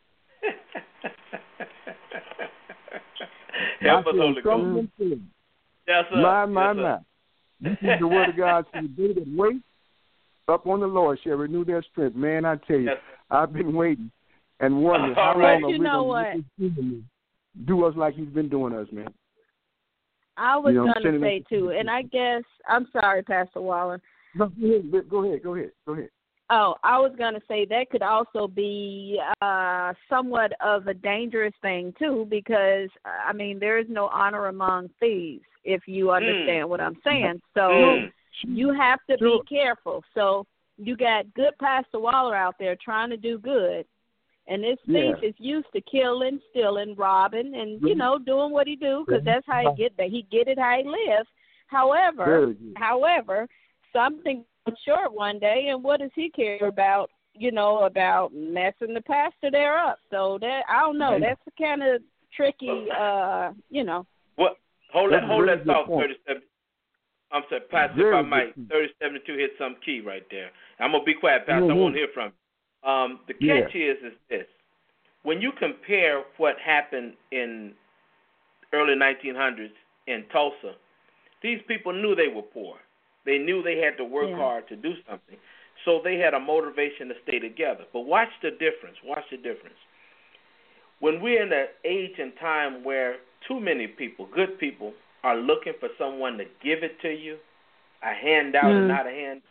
Help us, Holy Ghost. Yes, sir. My. This is the word of God. So they that wait up on the Lord shall renew their strength. Man, I tell you, I've been waiting and wondering how long are we going to do us like he's been doing us, man. I was going to say, too, and I guess, I'm sorry, Pastor Waller. No, go ahead. Oh, I was going to say that could also be somewhat of a dangerous thing, too, because, I mean, there is no honor among thieves, if you understand what I'm saying. So you have to be careful. So you got good Pastor Waller out there trying to do good, and this thief is used to killing, stealing, robbing, and, you know, doing what he do, because that's how he get it how he lives. However, something short one day, and what does he care about, you know, about messing the pastor there up? So that, I don't know, that's kind of tricky, you know. What? Hold that thought, 37. I'm sorry, Pastor, if I might, 3072 hit some key right there. I'm going to be quiet, Pastor. I won't hear from you. The catch is this. When you compare what happened in early 1900s in Tulsa, these people knew they were poor. They knew they had to work hard to do something. So they had a motivation to stay together. But watch the difference. When we're in an age and time where too many people, good people, are looking for someone to give it to you, a handout and not a hand,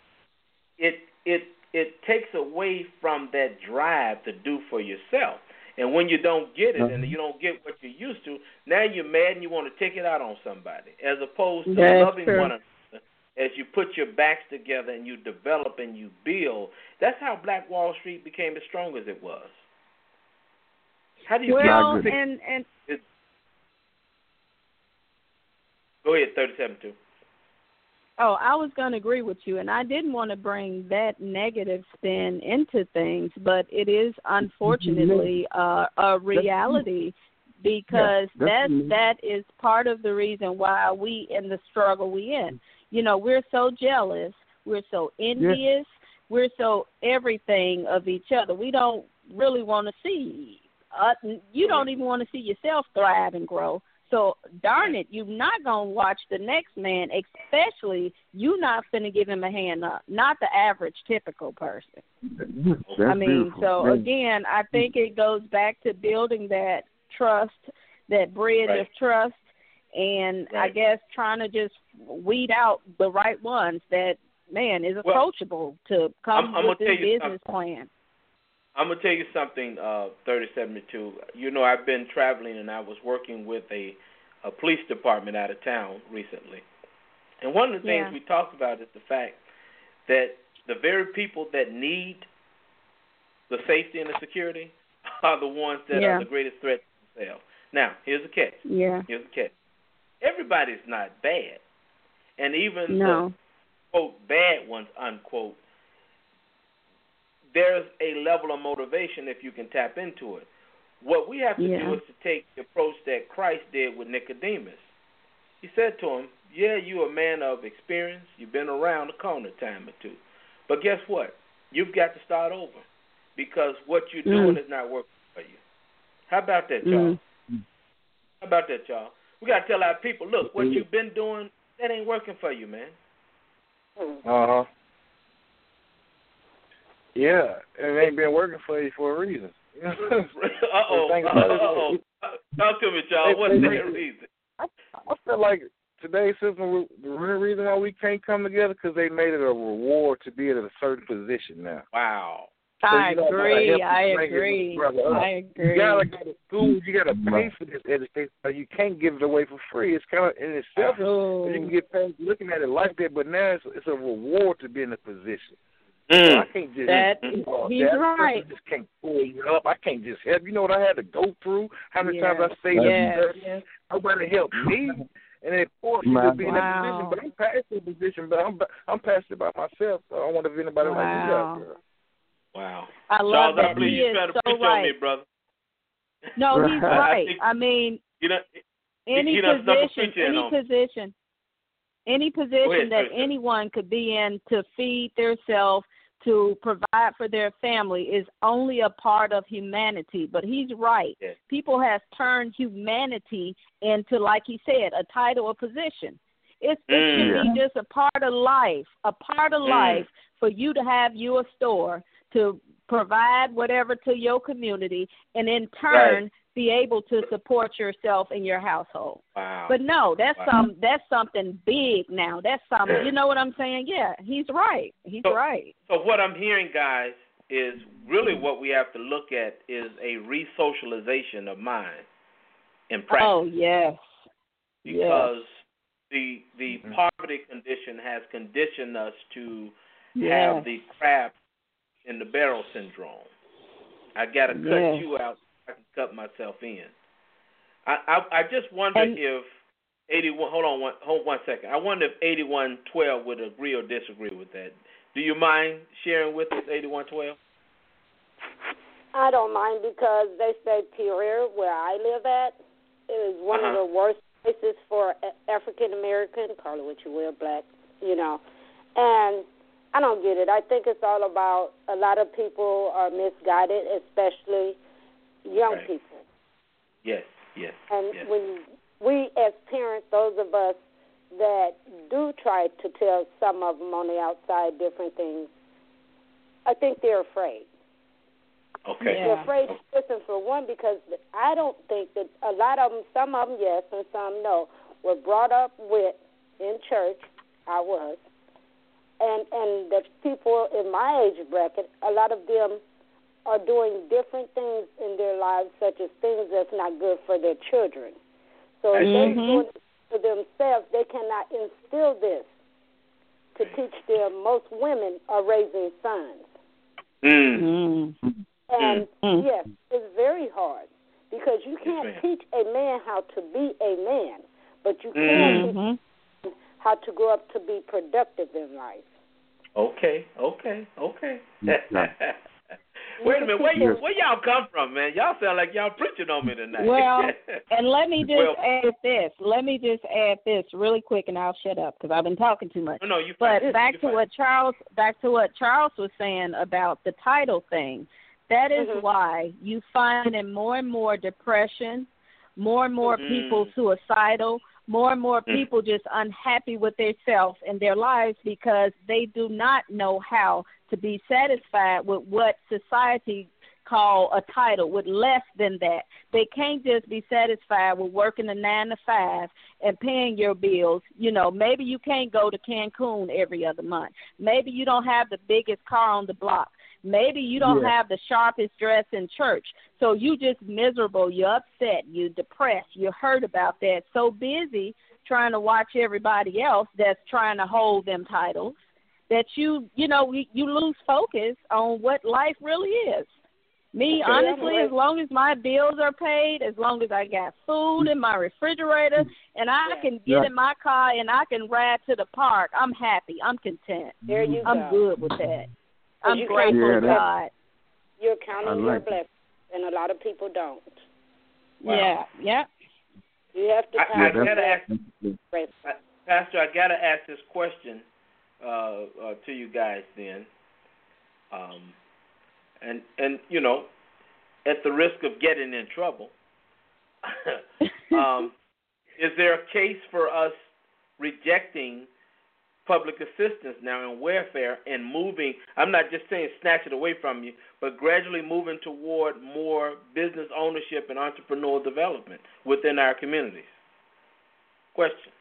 it takes away from that drive to do for yourself. And when you don't get it and you don't get what you're used to, now you're mad and you want to take it out on somebody, as opposed to loving one another. As you put your backs together and you develop and you build, that's how Black Wall Street became as strong as it was. How do you and go ahead, 37-2. Oh, I was going to agree with you, and I didn't want to bring that negative spin into things, but it is unfortunately a reality, because that is part of the reason why we in the struggle we in. You know, we're so jealous, we're so envious, we're so everything of each other. We don't really want to see, you don't even want to see yourself thrive and grow. So, darn it, you're not going to watch the next man, especially you not finna give him a hand up, not the average typical person. I mean, beautiful. So, again, I think it goes back to building that trust, that bridge of trust, and I guess trying to just weed out the right ones that, man, is approachable to come with this business plan. I'm going to tell you something, 3072. You know, I've been traveling, and I was working with a police department out of town recently. And one of the things we talked about is the fact that the very people that need the safety and the security, are the ones that are the greatest threat to themselves. Now, here's the catch. Yeah. Here's the catch. Everybody's not bad. And even the, quote, bad ones, unquote, there's a level of motivation if you can tap into it. What we have to do is to take the approach that Christ did with Nicodemus. He said to him, yeah, you're a man of experience. You've been around the corner a time or two. But guess what? You've got to start over because what you're doing is not working for you. How about that, y'all? How about that, y'all? We got to tell our people, look, what you've been doing, that ain't working for you, man. Uh-huh. Yeah, it ain't been working for you for a reason. Uh-oh. Talk to me, y'all. What's that reason? I feel like today's system, the real reason why we can't come together because they made it a reward to be at a certain position now. Wow. I agree. You gotta go to school. You gotta pay for this education. You can't give it away for free. It's kind of in itself. You can get paid looking at it like that, but now it's a reward to be in a position. So I can't just. He's right. I just can't pull you up. I can't just help. You know what I had to go through? How many times I stayed up? Nobody helped me. And it forced me to be in that position. But I'm past the position. But I'm past it by myself. So I don't want to be anybody like you. Wow. I love that. He is so right. Me, brother. No, he's right. I mean, any position that anyone could be in to feed themselves, to provide for their family is only a part of humanity. But he's right. Yes. People have turned humanity into, like he said, a title or position. It should be just a part of life, for you to have your store, to provide whatever to your community, and in turn be able to support yourself and your household. Wow. But no, that's something big now. That's something, you know what I'm saying? Yeah, he's right. Right. So what I'm hearing, guys, is really what we have to look at is a re-socialization of mind in practice. Oh, yes. Because the poverty condition has conditioned us to have the crab in the barrel syndrome. I got to cut you out so I can cut myself in. I just wonder if 81. Hold one second. I wonder if 8112 would agree or disagree with that. Do you mind sharing with us 8112? I don't mind because they say Peoria, where I live at, is one of the worst places for African American, call it what you will, black, and I don't get it. I think it's all about a lot of people are misguided, especially young people. Yes. And when we as parents, those of us that do try to tell some of them on the outside different things, I think they're afraid. Okay. They're afraid to listen, for one, because I don't think that a lot of them, some of them yes and some no, were brought up with in church. I was. And the people in my age bracket, a lot of them are doing different things in their lives, such as things that's not good for their children. So if they're doing it for themselves, they cannot instill this to teach them. Most women are raising sons. And, yes, it's very hard because you can't teach a man how to be a man, but you can teach how to grow up to be productive in life. Okay. Wait a minute, where y'all come from, man? Y'all sound like y'all preaching on me tonight. Well, and let me just add this. Let me just add this really quick, and I'll shut up because I've been talking too much. No, you. But back to what Charles was saying about the title thing. That is why you find in more and more depression, more and more people suicidal, more and more people just unhappy with themselves and their lives because they do not know how to be satisfied with what society call a title, with less than that. They can't just be satisfied with working a 9 to 5 and paying your bills. Maybe you can't go to Cancun every other month. Maybe you don't have the biggest car on the block. Maybe you don't have the sharpest dress in church. So you just miserable, you're upset, you're depressed, you're hurt about that. So busy trying to watch everybody else that's trying to hold them titles that you lose focus on what life really is. Me, honestly, as long as my bills are paid, as long as I got food in my refrigerator, and I can get in my car and I can ride to the park, I'm happy. I'm content. There you go. I'm good with that. I'm grateful to God. You're counting your blessings, and a lot of people don't. Wow. Yeah. You have to. I gotta ask, Pastor. I gotta ask this question to you guys then. And you know, at the risk of getting in trouble, is there a case for us rejecting public assistance now in welfare and moving? I'm not just saying snatch it away from you, but gradually moving toward more business ownership and entrepreneurial development within our communities. Question.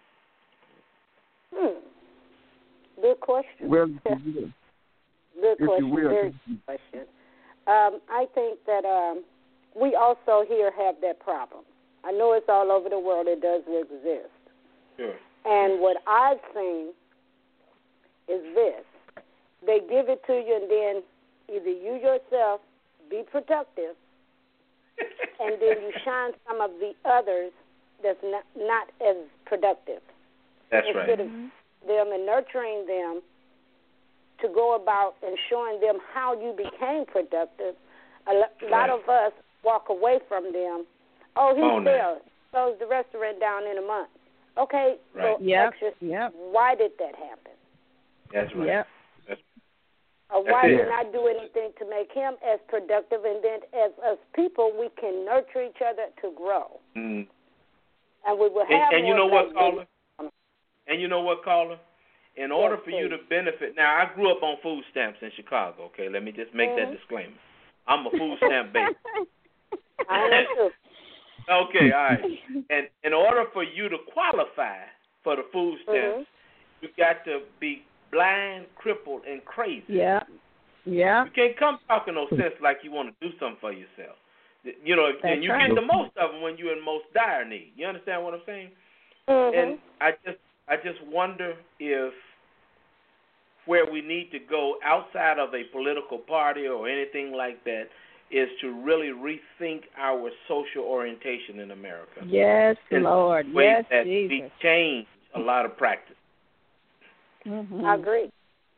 Good question. Well, good question. Very good question. I think that we also here have that problem. I know it's all over the world. It does exist. Sure. And what I've seen is this. They give it to you, and then either you yourself be productive, and then you shine some of the others that's not as productive. That's right. Instead of them and nurturing them to go about and showing them how you became productive, a lot of us walk away from them. Oh, he's there. Close the restaurant down in a month. Okay, so why did that happen? That's right. Yep. Or why didn't I do anything to make him as productive? And then as people, we can nurture each other to grow. Mm. And we will have and you know what, caller? And you know what, caller? In order for you to benefit, now I grew up on food stamps in Chicago, okay? Let me just make that disclaimer. I'm a food stamp baby. I am too. Okay, all right. And in order for you to qualify for the food stamps, you got to be blind, crippled, and crazy. Yeah. You can't come talking no sense like you want to do something for yourself. You know, and you get the most of them when you're in most dire need. You understand what I'm saying? And I just wonder if where we need to go outside of a political party or anything like that is to really rethink our social orientation in America. Yes, Lord. Yes, that Jesus. We change a lot of practice. I agree.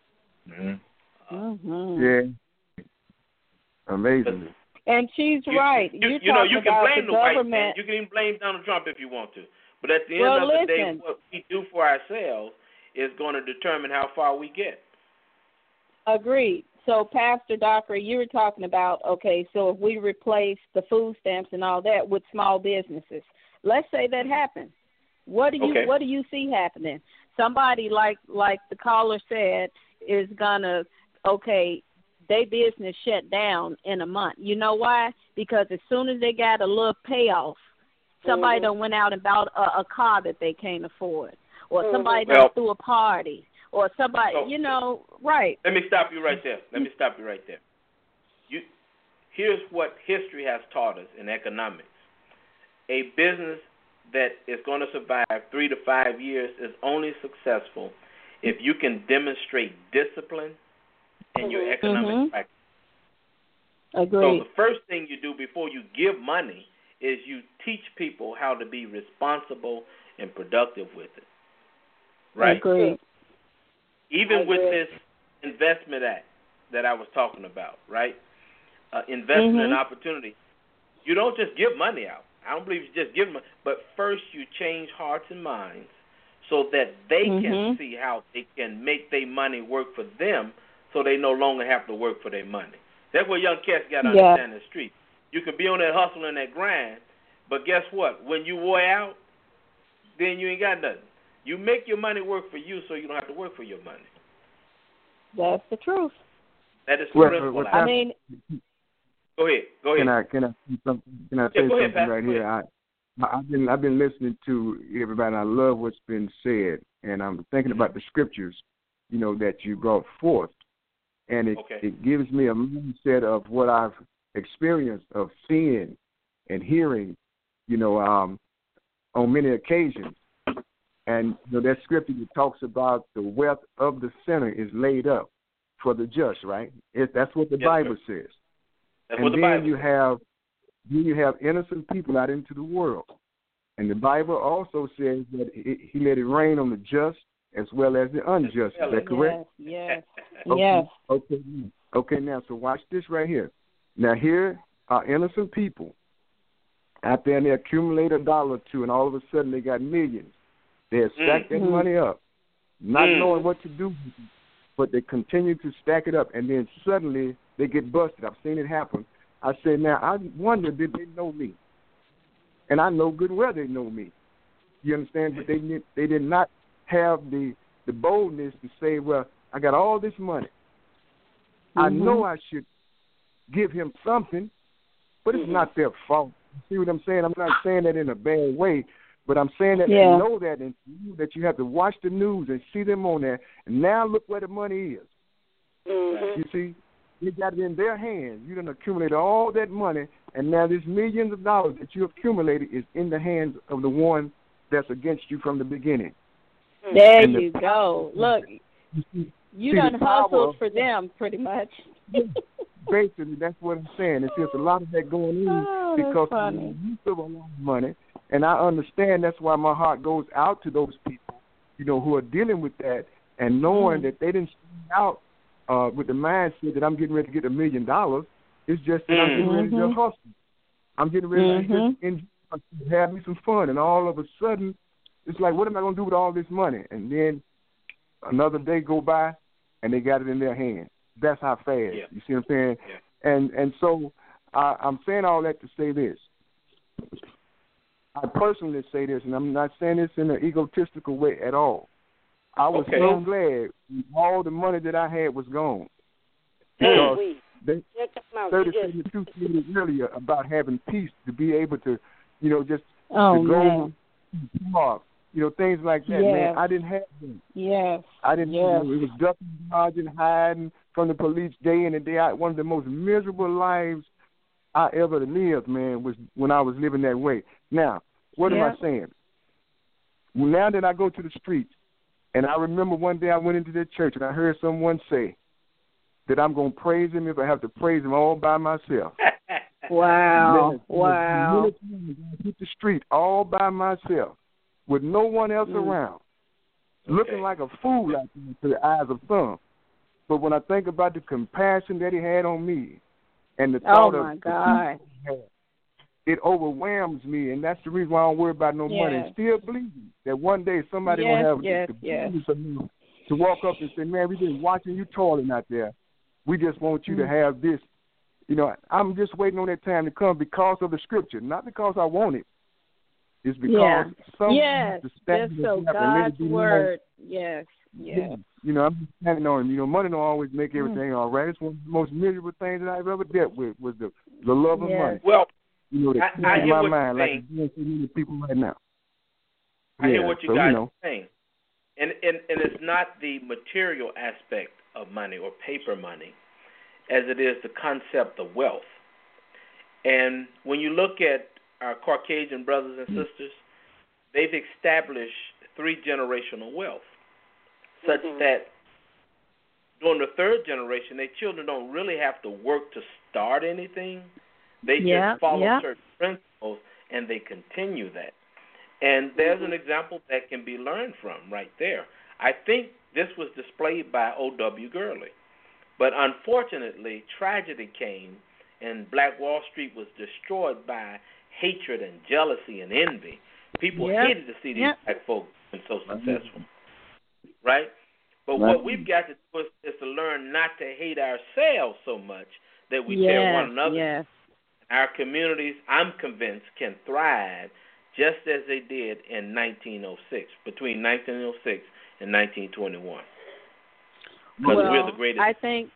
Yeah. Amazing. And she's right. You know, you can blame the white man. government. You can even blame Donald Trump if you want to. But at the end of the day, what we do for ourselves is going to determine how far we get. Agreed. So, Pastor Dockery, you were talking about, okay, so if we replace the food stamps and all that with small businesses, let's say that happens. What do you see happening? Somebody like the caller said is gonna, their business shut down in a month. You know why? Because as soon as they got a little payoff, somebody done went out and bought a car that they can't afford, or somebody done threw a party, or somebody, right. Let me stop you right there. Here's what history has taught us in economics. A business that is going to survive 3 to 5 years is only successful if you can demonstrate discipline in your economic practice. Agreed. So the first thing you do before you give money is you teach people how to be responsible and productive with it. Right? Agreed. Even with this Investment Act that I was talking about, right? Investment and opportunity. You don't just give money out. I don't believe you just give money. But first you change hearts and minds so that they can see how they can make their money work for them so they no longer have to work for their money. That's what young cats got to understand in the street. You can be on that hustle and that grind, but guess what? When you wear out, then you ain't got nothing. You make your money work for you so you don't have to work for your money. That's the truth. That is the principle. I mean, go ahead. Can I say something right here? I've been listening to everybody. I love what's been said, and I'm thinking about the scriptures, that you brought forth, and it gives me a mindset of what I've experienced of seeing and hearing, on many occasions. And that scripture that talks about the wealth of the sinner is laid up for the just, right? That's what the Bible says. That's and what the then Bible you have innocent people out into the world. And the Bible also says that he let it rain on the just as well as the unjust. Is that correct? Yes. Okay. Yes. Okay, now, so watch this right here. Now, here are innocent people out there, and they accumulate $1 or $2, and all of a sudden they got millions. They have stacked that money up, not knowing what to do with it, but they continue to stack it up, and then suddenly they get busted. I've seen it happen. I said, now, I wonder, did they know me? And I know good well they know me. You understand? But they did not have the boldness to say, well, I got all this money. I know I should give him something, but it's not their fault. You see what I'm saying? I'm not saying that in a bad way, but I'm saying that they know that, and that you have to watch the news and see them on there. And now look where the money is. You see? You got it in their hands. You done accumulated all that money, and now this millions of dollars that you accumulated is in the hands of the one that's against you from the beginning. There you go. Look, you done hustled for them pretty much. Basically, that's what I'm saying. It's just a lot of that going in because you still a lot of money, and I understand that's why my heart goes out to those people, who are dealing with that and knowing that they didn't start out with the mindset that I'm getting ready to get $1 million. It's just that I'm getting ready to hustle. I'm getting ready to just have me some fun, and all of a sudden, it's like, what am I going to do with all this money? And then another day go by, and they got it in their hands. That's how fast. Yeah. You see what I'm saying? Yeah. And so I'm saying all that to say this. I personally say this, and I'm not saying this in an egotistical way at all. I was so glad all the money that I had was gone. Because they said the truth earlier about having peace, to be able to, just to go tomorrow. Things like that, man. I didn't have them. Yes. I didn't. It was ducking, dodging, hiding from the police day in and day out. One of the most miserable lives I ever lived, man, was when I was living that way. Now, what am I saying? Well, now that I go to the streets, and I remember one day I went into the church and I heard someone say that I'm going to praise him if I have to praise him all by myself. Wow. Hit the street all by myself, with no one else around, looking like a fool out there to the eyes of some. But when I think about the compassion that he had on me and the thought of the peace, it overwhelms me, and that's the reason why I don't worry about no money. And still believing that one day somebody will have the business of me to walk up and say, man, we've been watching you toiling out there. We just want you to have this. I'm just waiting on that time to come because of the scripture, not because I want it. It's because that's so God's word. Yes. I'm just standing on it. Money don't always make everything all right. It's one of the most miserable things that I've ever dealt with was the love of money. Well, I hear what you're saying. Like so many people right now. I hear what you guys are saying. And it's not the material aspect of money or paper money as it is the concept of wealth. And when you look at our Caucasian brothers and sisters, they've established 3-generational wealth, such that during the 3rd generation, their children don't really have to work to start anything. They just follow certain principles, and they continue that. And there's an example that can be learned from right there. I think this was displayed by O.W. Gurley. But unfortunately, tragedy came, and Black Wall Street was destroyed by hatred and jealousy and envy. People hated to see these black folks being so successful, right? But what we've got to do is to learn not to hate ourselves so much that we tear one another. Yes. Our communities, I'm convinced, can thrive just as they did in 1906, between 1906 and 1921. Because we're the greatest. I think.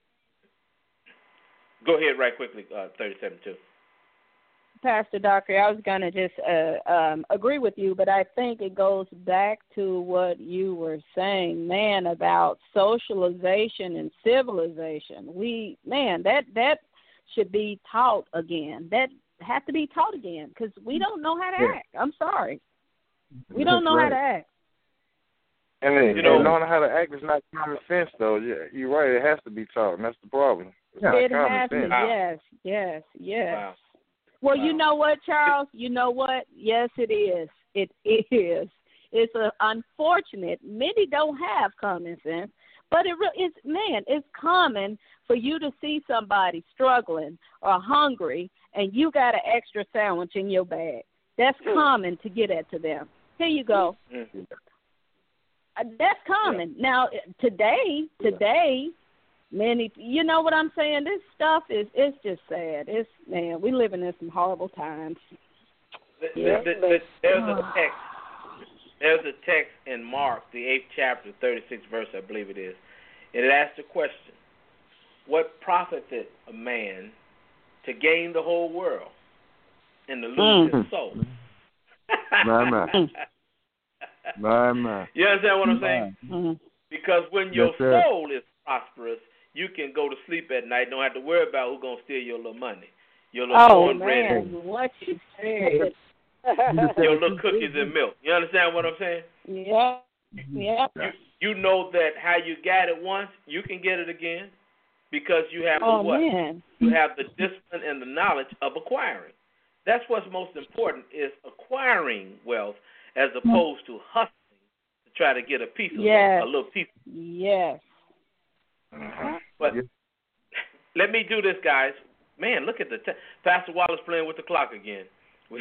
Go ahead, right quickly, 37-2. Pastor Dockery, I was going to just agree with you, but I think it goes back to what you were saying, man, about socialization and civilization. That should be taught again. That has to be taught again because we don't know how to act. I'm sorry. We don't know how to act. And knowing how to act is not common sense, though. You're right. It has to be taught, and that's the problem. It has to. Wow. Yes. Wow. Well, you know what, Charles? You know what? Yes, it is. It is. It's unfortunate. Many don't have common sense, but it's common for you to see somebody struggling or hungry, and you got an extra sandwich in your bag. That's common to get at to them. Here you go. That's common. Now, today, many, you know what I'm saying? This stuff it's just sad. We living in some horrible times. There's a text in Mark, the 8th chapter, 36th verse, I believe it is. And it asks the question, what profiteth a man to gain the whole world and to lose his soul? My. You understand what I'm saying? Mm-hmm. Because when your soul is prosperous, you can go to sleep at night, don't have to worry about who's going to steal your little money. Your little cornbread. What you said. Your little cookies and milk. You understand what I'm saying? Yeah. You know that how you got it once, you can get it again because you have you have the discipline and the knowledge of acquiring. That's what's most important is acquiring wealth as opposed to hustling to try to get a piece of a little piece. Yes. But let me do this, guys. Man, look at Pastor Wallace playing with the clock again. We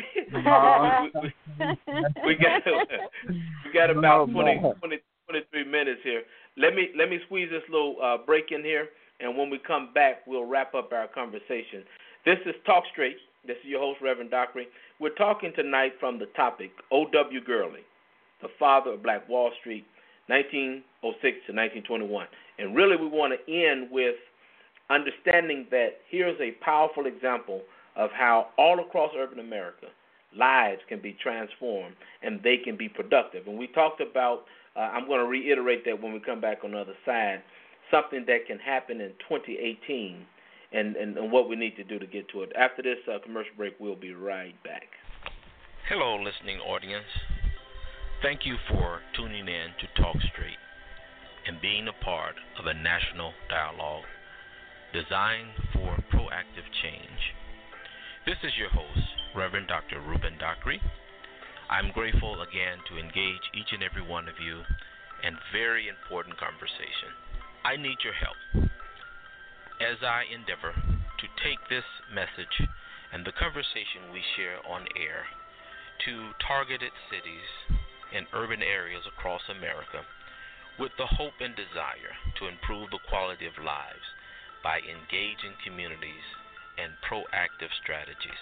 got about 23 minutes here. Let me squeeze this little break in here, and when we come back, we'll wrap up our conversation. This is Talk Straight. This is your host, Reverend Dockery. We're talking tonight from the topic O.W. Gurley, the father of Black Wall Street, 1906 to 1921. And really we want to end with understanding that here's a powerful example of how all across urban America, lives can be transformed and they can be productive. And we talked about, I'm going to reiterate that when we come back on the other side, something that can happen in 2018 and what we need to do to get to it. After this commercial break, we'll be right back. Hello, listening audience. Thank you for tuning in to Talk Straight and being a part of a national dialogue designed for proactive change. This is your host, Reverend Dr. Ruben Dockery. I'm grateful again to engage each and every one of you in very important conversation. I need your help as I endeavor to take this message and the conversation we share on air to targeted cities and urban areas across America with the hope and desire to improve the quality of lives by engaging communities and proactive strategies.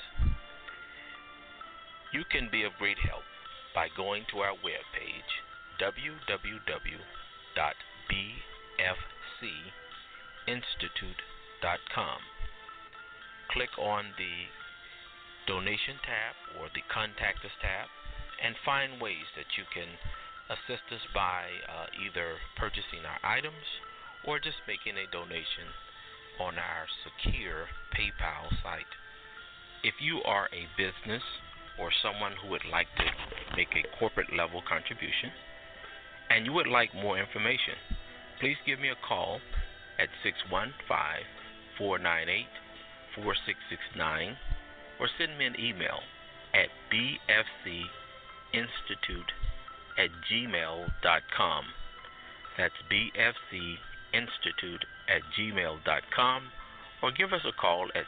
You can be of great help by going to our webpage, www.bfcinstitute.com. Click on the Donation tab or the Contact Us tab and find ways that you can assist us by either purchasing our items or just making a donation on our secure PayPal site. If you are a business or someone who would like to make a corporate level contribution and you would like more information, please give me a call at 615-498-4669 or send me an email at bfcinstitute@gmail.com. That's bfcinstitute@gmail.com, or give us a call at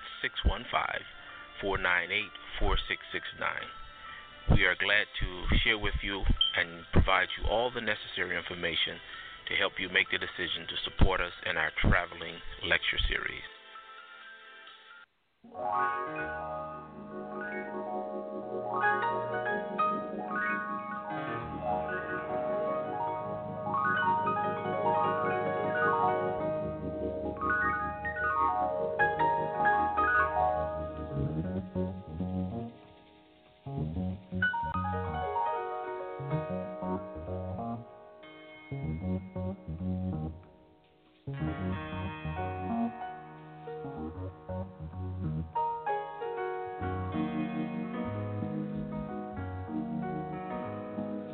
615-498-4669. We are glad to share with you and provide you all the necessary information to help you make the decision to support us in our traveling lecture series.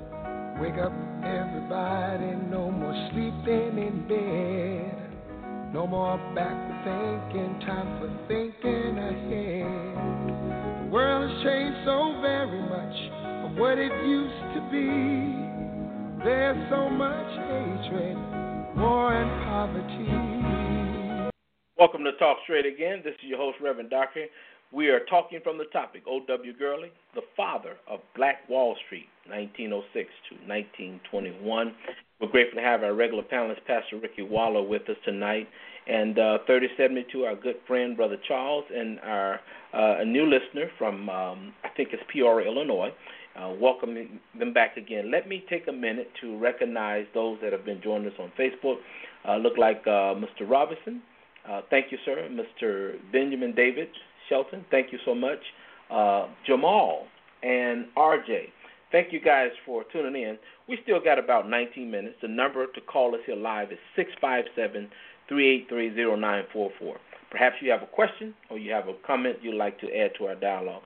Wake up, everybody, no more sleeping in bed. No No more backward thinking, time for thinking ahead. The world has changed so very much from what it used to be. There's so much hatred, war, and poverty. Welcome to Talk Straight again. This is your host, Reverend Doctor. We are talking from the topic, O.W. Gurley, the father of Black Wall Street, 1906 to 1921. We're grateful to have our regular panelist, Pastor Ricky Waller, with us tonight, and 3072, our good friend, Brother Charles, and our a new listener from, I think it's Peoria, Illinois. Welcoming them back again. Let me take a minute to recognize those that have been joining us on Facebook. Look like Mr. Robinson. Thank you, sir. Mr. Benjamin David Shelton, thank you so much. Jamal and RJ, thank you guys for tuning in. We still got about 19 minutes. The number to call us here live is 657-383-0944. Perhaps you have a question or you have a comment you'd like to add to our dialogue.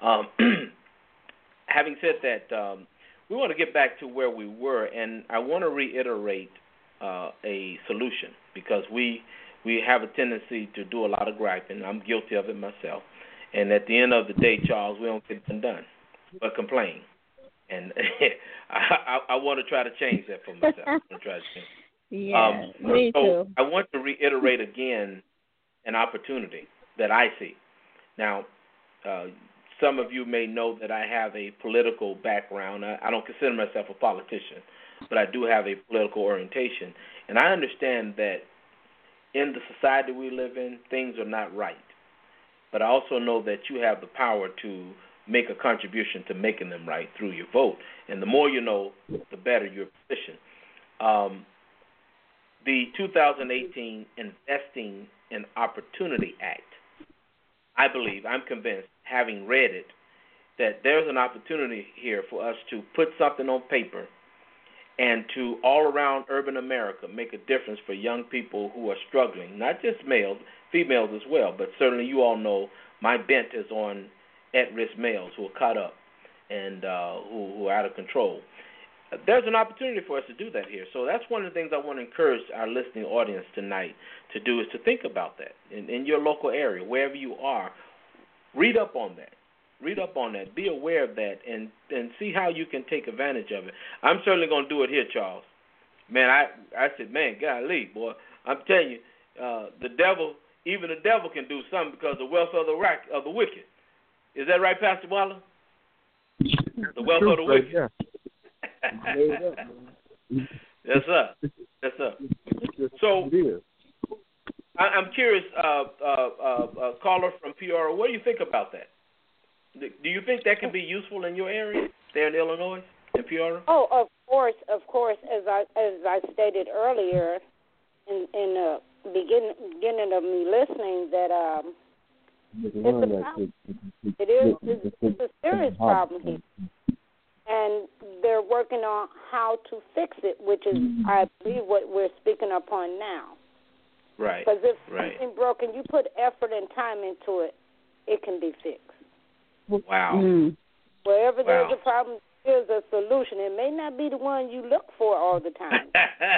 Having said that, we want to get back to where we were, and I want to reiterate a solution because we have a tendency to do a lot of griping. I'm guilty of it myself. And at the end of the day, Charles, we don't get them done but complain. And I want to try to change that for myself. I want to try to change. Yeah, me too. I want to reiterate again an opportunity that I see. Now, some of you may know that I have a political background. I don't consider myself a politician, but I do have a political orientation. And I understand that in the society we live in, things are not right. But I also know that you have the power to make a contribution to making them right through your vote. And the more you know, the better your position. The 2018 Investing in Opportunity Act, I believe, I'm convinced, having read it, that there's an opportunity here for us to put something on paper and to all around urban America make a difference for young people who are struggling, not just males, females as well, but certainly you all know my bent is on at-risk males who are caught up and who are out of control. There's an opportunity for us to do that here. So that's one of the things I want to encourage our listening audience tonight to do is to think about that in your local area, wherever you are. Read up on that. Read up on that. Be aware of that and see how you can take advantage of it. I'm certainly going to do it here, Charles. Man, I said, man, golly, boy, I'm telling you, even the devil can do something because of the wealth of the wicked. Is that right, Pastor Waller? The wealth of the wicked. Yeah. Yes, sir. Yes, sir. So I'm curious, caller from Peoria, what do you think about that? Do you think that can be useful in your area there in Illinois, in Peoria? Oh, of course. As I stated earlier in the beginning of me listening, that it's a problem. It's a serious problem here. And they're working on how to fix it, which is, I believe, what we're speaking upon now. Right. Because if something's broken, you put effort and time into it, it can be fixed. Wow. Wherever there's a problem, there's a solution. It may not be the one you look for all the time,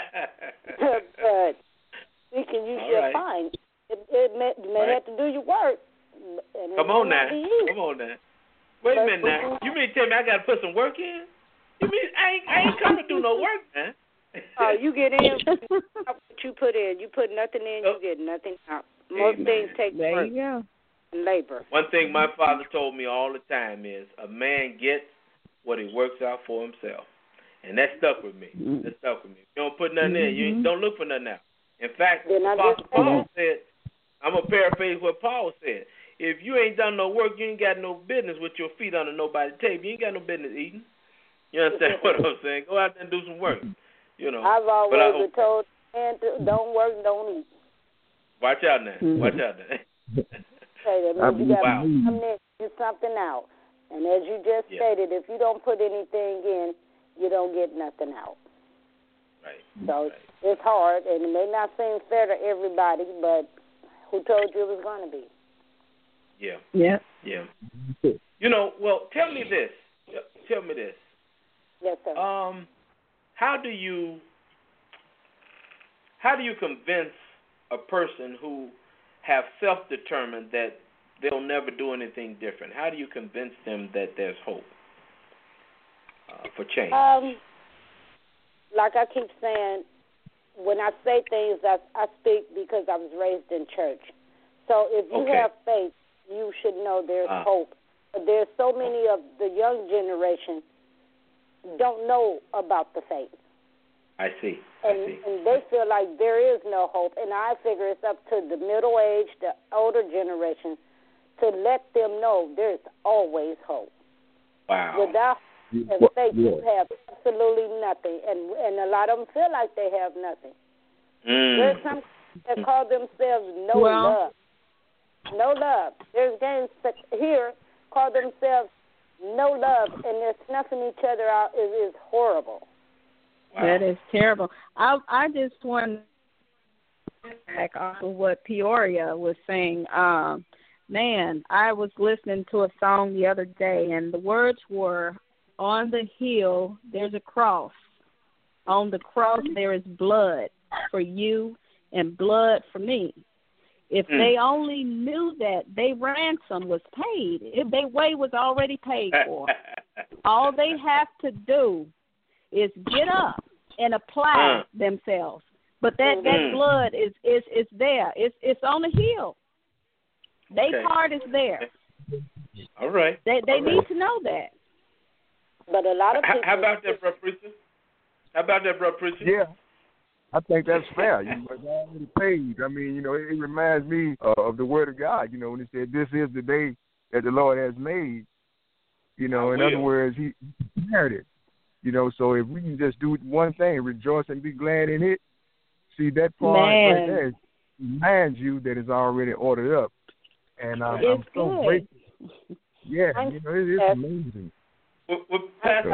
but you should find. It may have to do your work. And Come on now. Wait a minute now. You mean to tell me I got to put some work in? You mean I ain't coming to do no work, man? You get in what you put in. You put nothing in, you get nothing out. Most things take work and labor. One thing my father told me all the time is a man gets what he works out for himself. And that stuck with me. That stuck with me. You don't put nothing in, you don't look for nothing out. In fact, Apostle Paul said, I'm going to paraphrase what Paul said. If you ain't done no work, you ain't got no business with your feet under nobody's table. You ain't got no business eating. You understand what I'm saying? Go out there and do some work. You know. I've always been told, man, don't work, don't eat. Watch out now. Watch out now. You got to come in, get something out. And as you just stated, if you don't put anything in, you don't get nothing out. Right. So it's hard, and it may not seem fair to everybody, but who told you it was going to be? Yeah. Yeah. Yeah. You know, well, tell me this. Tell me this. Yes, sir. How do you convince a person who have self-determined that they'll never do anything different? How do you convince them that there's hope for change? Like I keep saying, when I say things, I speak because I was raised in church. So if you have faith, you should know there's hope. But there's so many of the young generation don't know about the faith. I see. And they feel like there is no hope. And I figure it's up to the middle-aged, the older generation, to let them know there's always hope. Wow. Without faith, you have absolutely nothing. And a lot of them feel like they have nothing. There's some that call themselves love. No love. There's gangs here call themselves no love, and they're snuffing each other out. It is horrible. Wow. That is terrible. I just want to back off of what Peoria was saying. Man, I was listening to a song the other day, and the words were, on the hill there's a cross. On the cross there is blood for you and blood for me. If they only knew that, their ransom was paid. If their way was already paid for. All they have to do is get up and apply themselves. But that blood is there. It's on the hill. Their part is there. All right. They need to know that. But a lot of people... How about that, Brother Preacher? Yeah. I think that's fair. It's already paid. I mean, it reminds me of the Word of God, when it said, this is the day that the Lord has made. In other words, He prepared it. So if we can just do one thing, rejoice and be glad in it, see that part right there reminds you that it's already ordered up. And I'm so grateful. Yeah, it's amazing. Well, Pastor,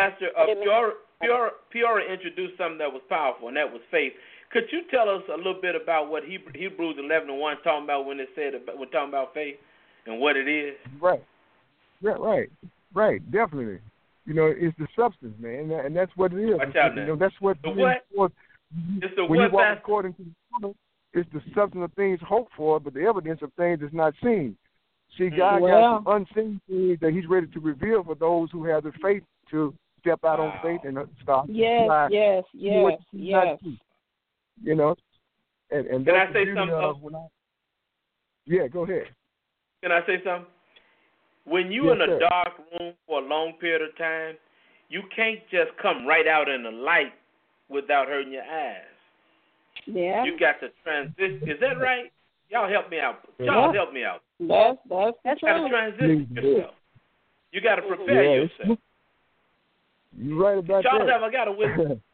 Peoria introduced something that was powerful, and that was faith. Could you tell us a little bit about what Hebrews 11:1 talking about when it said we're talking about faith and what it is? Right, definitely. It's the substance, man, and that's what it is. Watch out now. That's what the what? It's the when what, you walk Pastor? according to the Bible, it's the substance of things hoped for, but the evidence of things is not seen. See, God got some unseen things that He's ready to reveal for those who have the faith to step out on faith and start. Yes. And can I say something? Yeah, go ahead. Can I say something? When you're in a dark room for a long period of time, you can't just come right out in the light without hurting your eyes. Yeah. You got to transition. Is that right? Y'all help me out. Help me out. That's you got to transition yourself. You got to prepare yourself. You're right about Charles, that. I got a witness.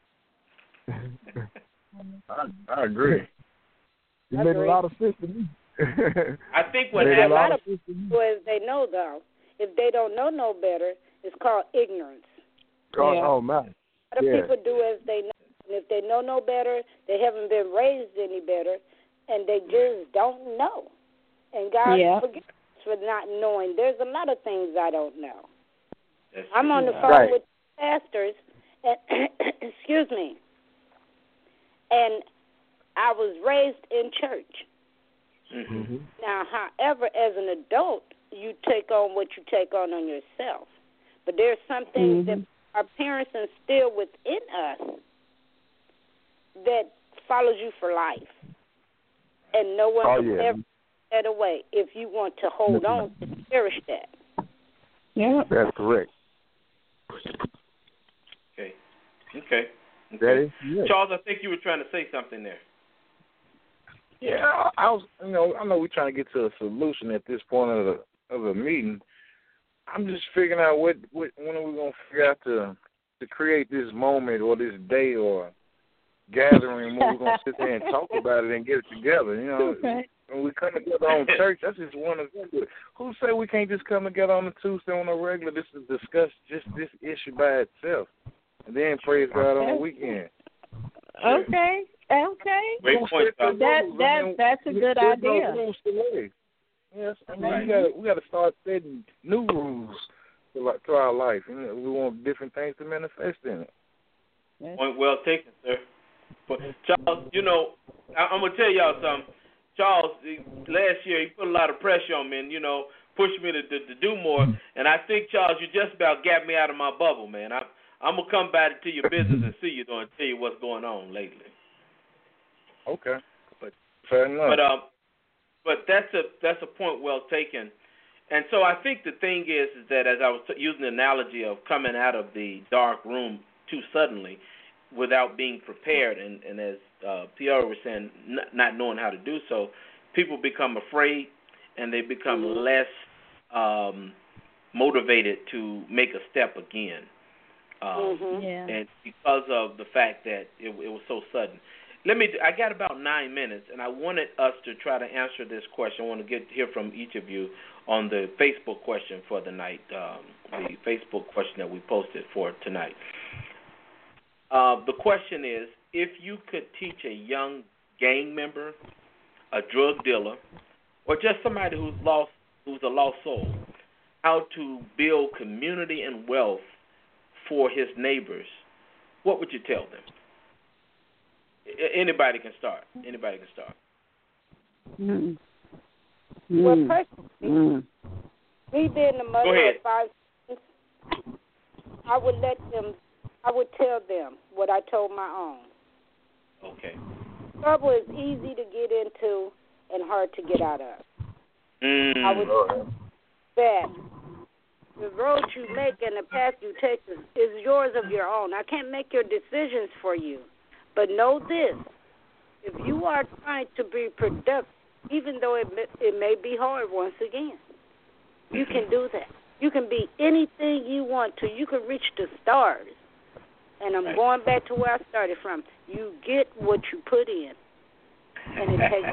I agree. It made a lot of sense to me. I think what a lot of people is they know, though. If they don't know no better, it's called ignorance. Oh man. A lot of people do as they know. And if they know no better, they haven't been raised any better, and they just don't know. And God forgives us for not knowing. There's a lot of things I don't know. I'm on the phone with pastors, and excuse me, and I was raised in church. Mm-hmm. Now, however, as an adult, you take on what you take on yourself. But there's some things that our parents instill within us that follows you for life. And no one can ever take that away if you want to hold on to cherish that. Yeah. That's correct. Okay. That is, Charles, I think you were trying to say something there. Yeah, I was. I know we're trying to get to a solution at this point of the meeting. I'm just figuring out when are we gonna figure out to create this moment or this day or gathering where we're gonna sit there and talk about it and get it together. When we come together on church, that's just one of them. Who say we can't just come together on a Tuesday on a regular? This is discuss just this issue by itself, and then praise God on the weekend. Okay. Great point. That's a good idea. No rules to lay. Yes, I mean we got to start setting new rules to our life. We want different things to manifest in it. Point well taken, sir. But Charles, I'm gonna tell y'all something. Charles, last year he put a lot of pressure on me, and pushed me to do more. And I think, Charles, you just about got me out of my bubble, man. I'm gonna come back to your business and see you and tell you what's going on lately. Okay, but fair enough. But that's a point well taken. And so I think the thing is that, as I was using the analogy of coming out of the dark room too suddenly without being prepared, and as Pierre was saying, not knowing how to do so, people become afraid and they become less motivated to make a step again. And because of the fact that it was so sudden. I got about 9 minutes, and I wanted us to try to answer this question. I want to hear from each of you on the Facebook question for the night, the Facebook question that we posted for tonight. The question is, if you could teach a young gang member, a drug dealer, or just somebody who's a lost soul, how to build community and wealth for his neighbors, what would you tell them? Anybody can start. Well, personally, me being the mother of 5 kids, I would tell them what I told my own. Okay. Trouble is easy to get into and hard to get out of. I would say that the road you make and the path you take is yours of your own. I can't make your decisions for you. But know this, if you are trying to be productive, even though it may be hard once again, you can do that. You can be anything you want to. You can reach the stars. And I'm going back to where I started from. You get what you put in. And it takes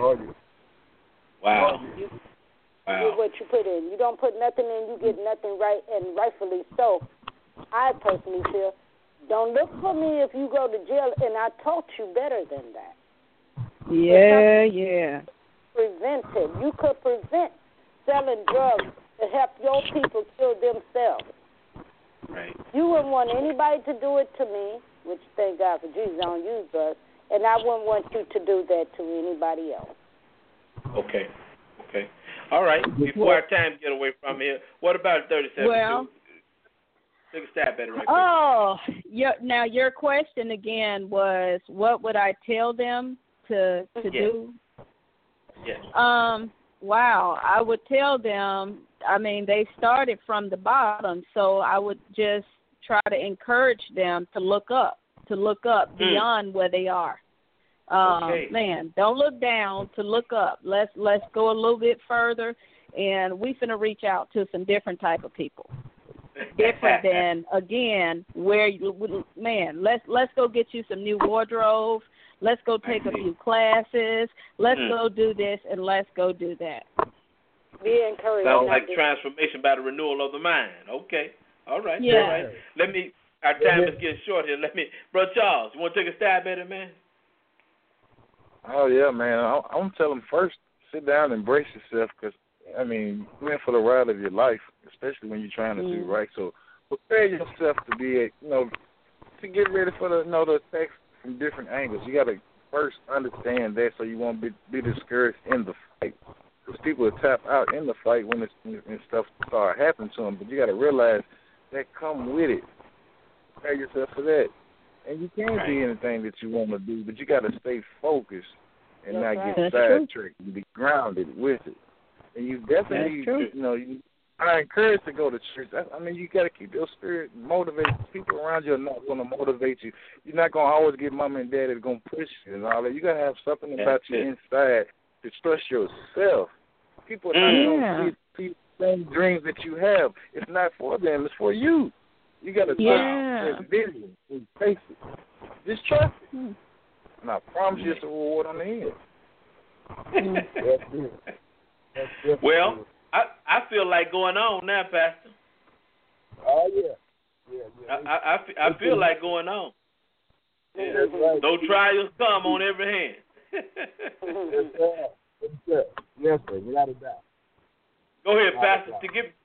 Wow. You get what you put in. You don't put nothing in, you get nothing right, and rightfully so. I personally feel, don't look for me if you go to jail, and I taught you better than that. Yeah. Prevent it. You could prevent selling drugs to help your people kill themselves. Right. You wouldn't want anybody to do it to me, which thank God for Jesus, I don't use drugs, and I wouldn't want you to do that to anybody else. Okay. All right. Before our time get away from here, what about 37? Well, take a stab at it right quick. Now your question again was, what would I tell them to do? Yes. Wow. I would tell them, they started from the bottom, so I would just try to encourage them to look up beyond where they are. Man, don't look down, to look up. Let's go a little bit further, and we finna reach out to some different type of people. Different than, again, let's go get you some new wardrobe. Let's go take a few classes. Let's go do this, and let's go do that. Be encouraged. Sounds like transformation by the renewal of the mind. Okay. All right. Yeah. All right. Our time is getting short here. Brother Charles, you want to take a stab at it, man? Oh, yeah, man. I want to tell them first, sit down and embrace yourself, because, you're in for the ride of your life, especially when you're trying to do right. So prepare yourself to be, to get ready for the attacks from different angles. You got to first understand that so you won't be discouraged in the fight. Because people will tap out in the fight when stuff start happening to them. But you got to realize that come with it. Prepare yourself for that. And you can do anything that you want to do, but you got to stay focused and not get sidetracked and be grounded with it. And you definitely, I encourage to go to church. You got to keep your spirit motivated. People around you are not going to motivate you. You're not going to always get mama and daddy going to push you and all that. You got to have something about you inside to trust yourself. People are not going to see the same dreams that you have. It's not for them. It's for you. You got to trust that vision and face it. Just trust it. And I promise you it's a reward on the end. That's it. Well, I feel like going on now, Pastor. Oh, yeah. I feel like going on. Yeah. Right. Though trials come on every hand. Yes, sir. Without a doubt. Go ahead, Pastor.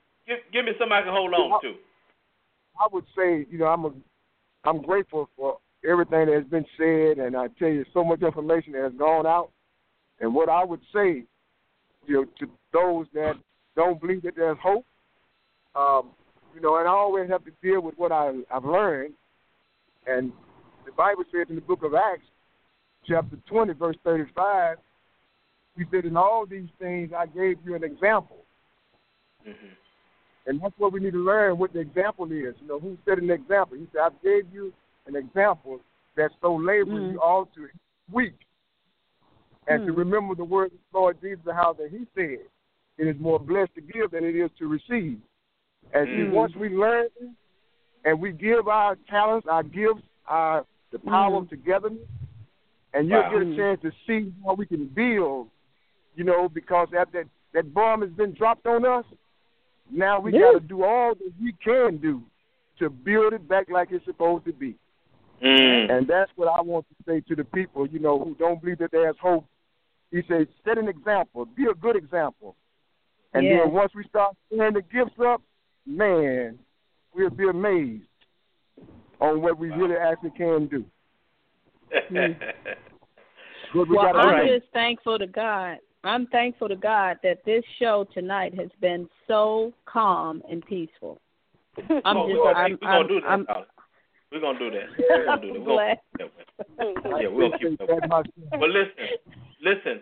Give me something I can hold on to. I would say, I'm grateful for everything that has been said, and I tell you, so much information that has gone out. And what I would say, to those that don't believe that there's hope, and I always have to deal with what I've learned. And the Bible says in the book of Acts, chapter 20, verse 35, he said, in all these things I gave you an example. Mm-hmm. And that's what we need to learn, what the example is. Who set an example? He said, I gave you an example that so laboring you ought to weak. And to remember the words of the Lord Jesus, how that he said, it is more blessed to give than it is to receive. And once we learn and we give our talents, our gifts, the power of togetherness, and you'll get a chance to see how we can build, because after that bomb has been dropped on us, now we got to do all that we can do to build it back like it's supposed to be. And that's what I want to say to the people, who don't believe that there's hope. He says, set an example, be a good example. And then once we start setting the gifts up, man, we'll be amazed on what we really actually can do. I'm just thankful to God. I'm thankful to God that this show tonight has been so calm and peaceful. We're going to do that. We're going to do that. We'll keep it. But listen.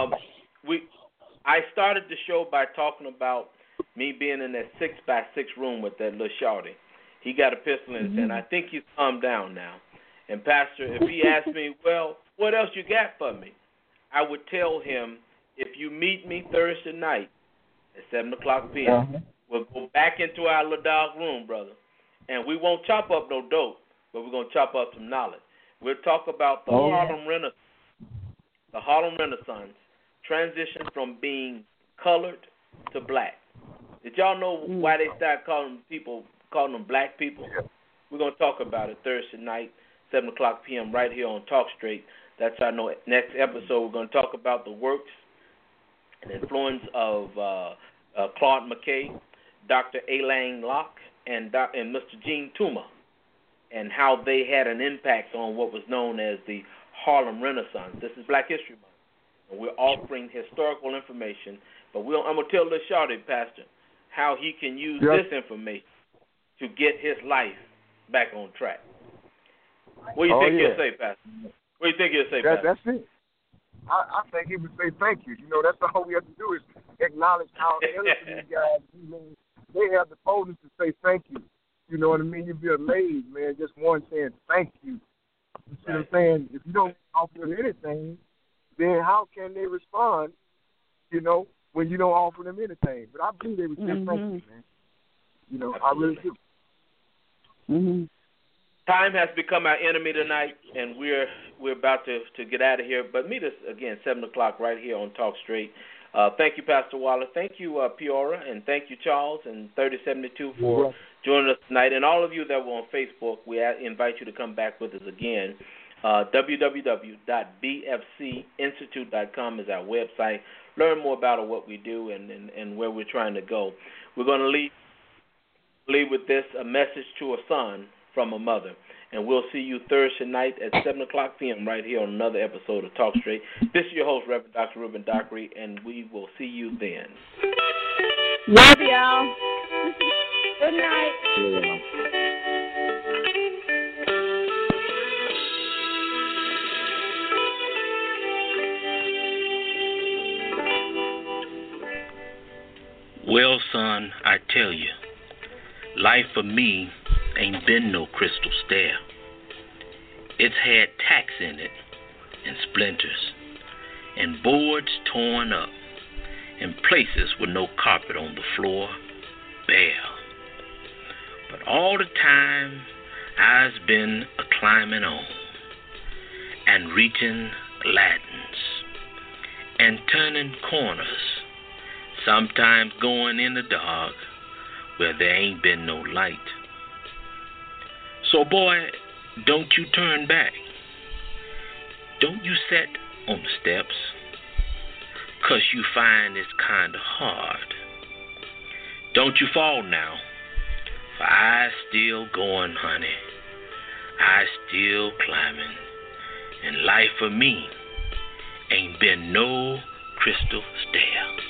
I started the show by talking about me being in that 6x6 room with that little shorty. He got a pistol in his hand. I think he's calmed down now. And Pastor, if he asked me, well, what else you got for me? I would tell him, if you meet me Thursday night at 7 o'clock p.m., we'll go back into our little dog room, brother. And we won't chop up no dope, but we're going to chop up some knowledge. We'll talk about the Harlem Renaissance. The Harlem Renaissance transition from being colored to black. Did y'all know why they started calling them black people? We're going to talk about it Thursday night, 7 o'clock p.m. right here on Talk Straight. That's our next episode. We're going to talk about the works and influence of Claude McKay, Dr. Alain Locke, and Mr. Gene Tuma, and how they had an impact on what was known as the Harlem Renaissance. This is Black History Month. And we're offering historical information, but I'm going to tell this shorty, Pastor, how he can use this information to get his life back on track. What do you think he'll say, Pastor? What do you think he'll say, Pastor? That's it. I think he would say thank you. That's all we have to do is acknowledge how innocent these guys, they have the boldness to say thank you. You know what I mean? You'd be amazed, man, just one saying thank you. You see what I'm saying? If you don't offer them anything, then how can they respond, when you don't offer them anything? But I believe they would say thank you, man. I really do. Mm-hmm. Time has become our enemy tonight, and we're about to get out of here. But meet us again 7 o'clock right here on Talk Straight. Thank you, Pastor Waller. Thank you, Peora, and thank you, Charles, and 3072 for joining us tonight. And all of you that were on Facebook, we invite you to come back with us again. www.bfcinstitute.com is our website. Learn more about what we do and where we're trying to go. We're going to leave with this, a message to a son from a mother. And we'll see you Thursday night at 7 o'clock p.m. right here on another episode of Talk Straight. This is your host, Reverend Dr. Ruben Dockery, and we will see you then. Love y'all. Good night. Well, son, I tell you, life for me ain't been no crystal stair. It's had tacks in it and splinters and boards torn up and places with no carpet on the floor, bare. But all the time I's been a-climbing on and reaching ladders and turning corners, sometimes going in the dark where there ain't been no light. So, boy, don't you turn back. Don't you sit on the steps, 'cause you find it's kind of hard. Don't you fall now, for I's still going, honey. I still climbing, and life for me ain't been no crystal stair.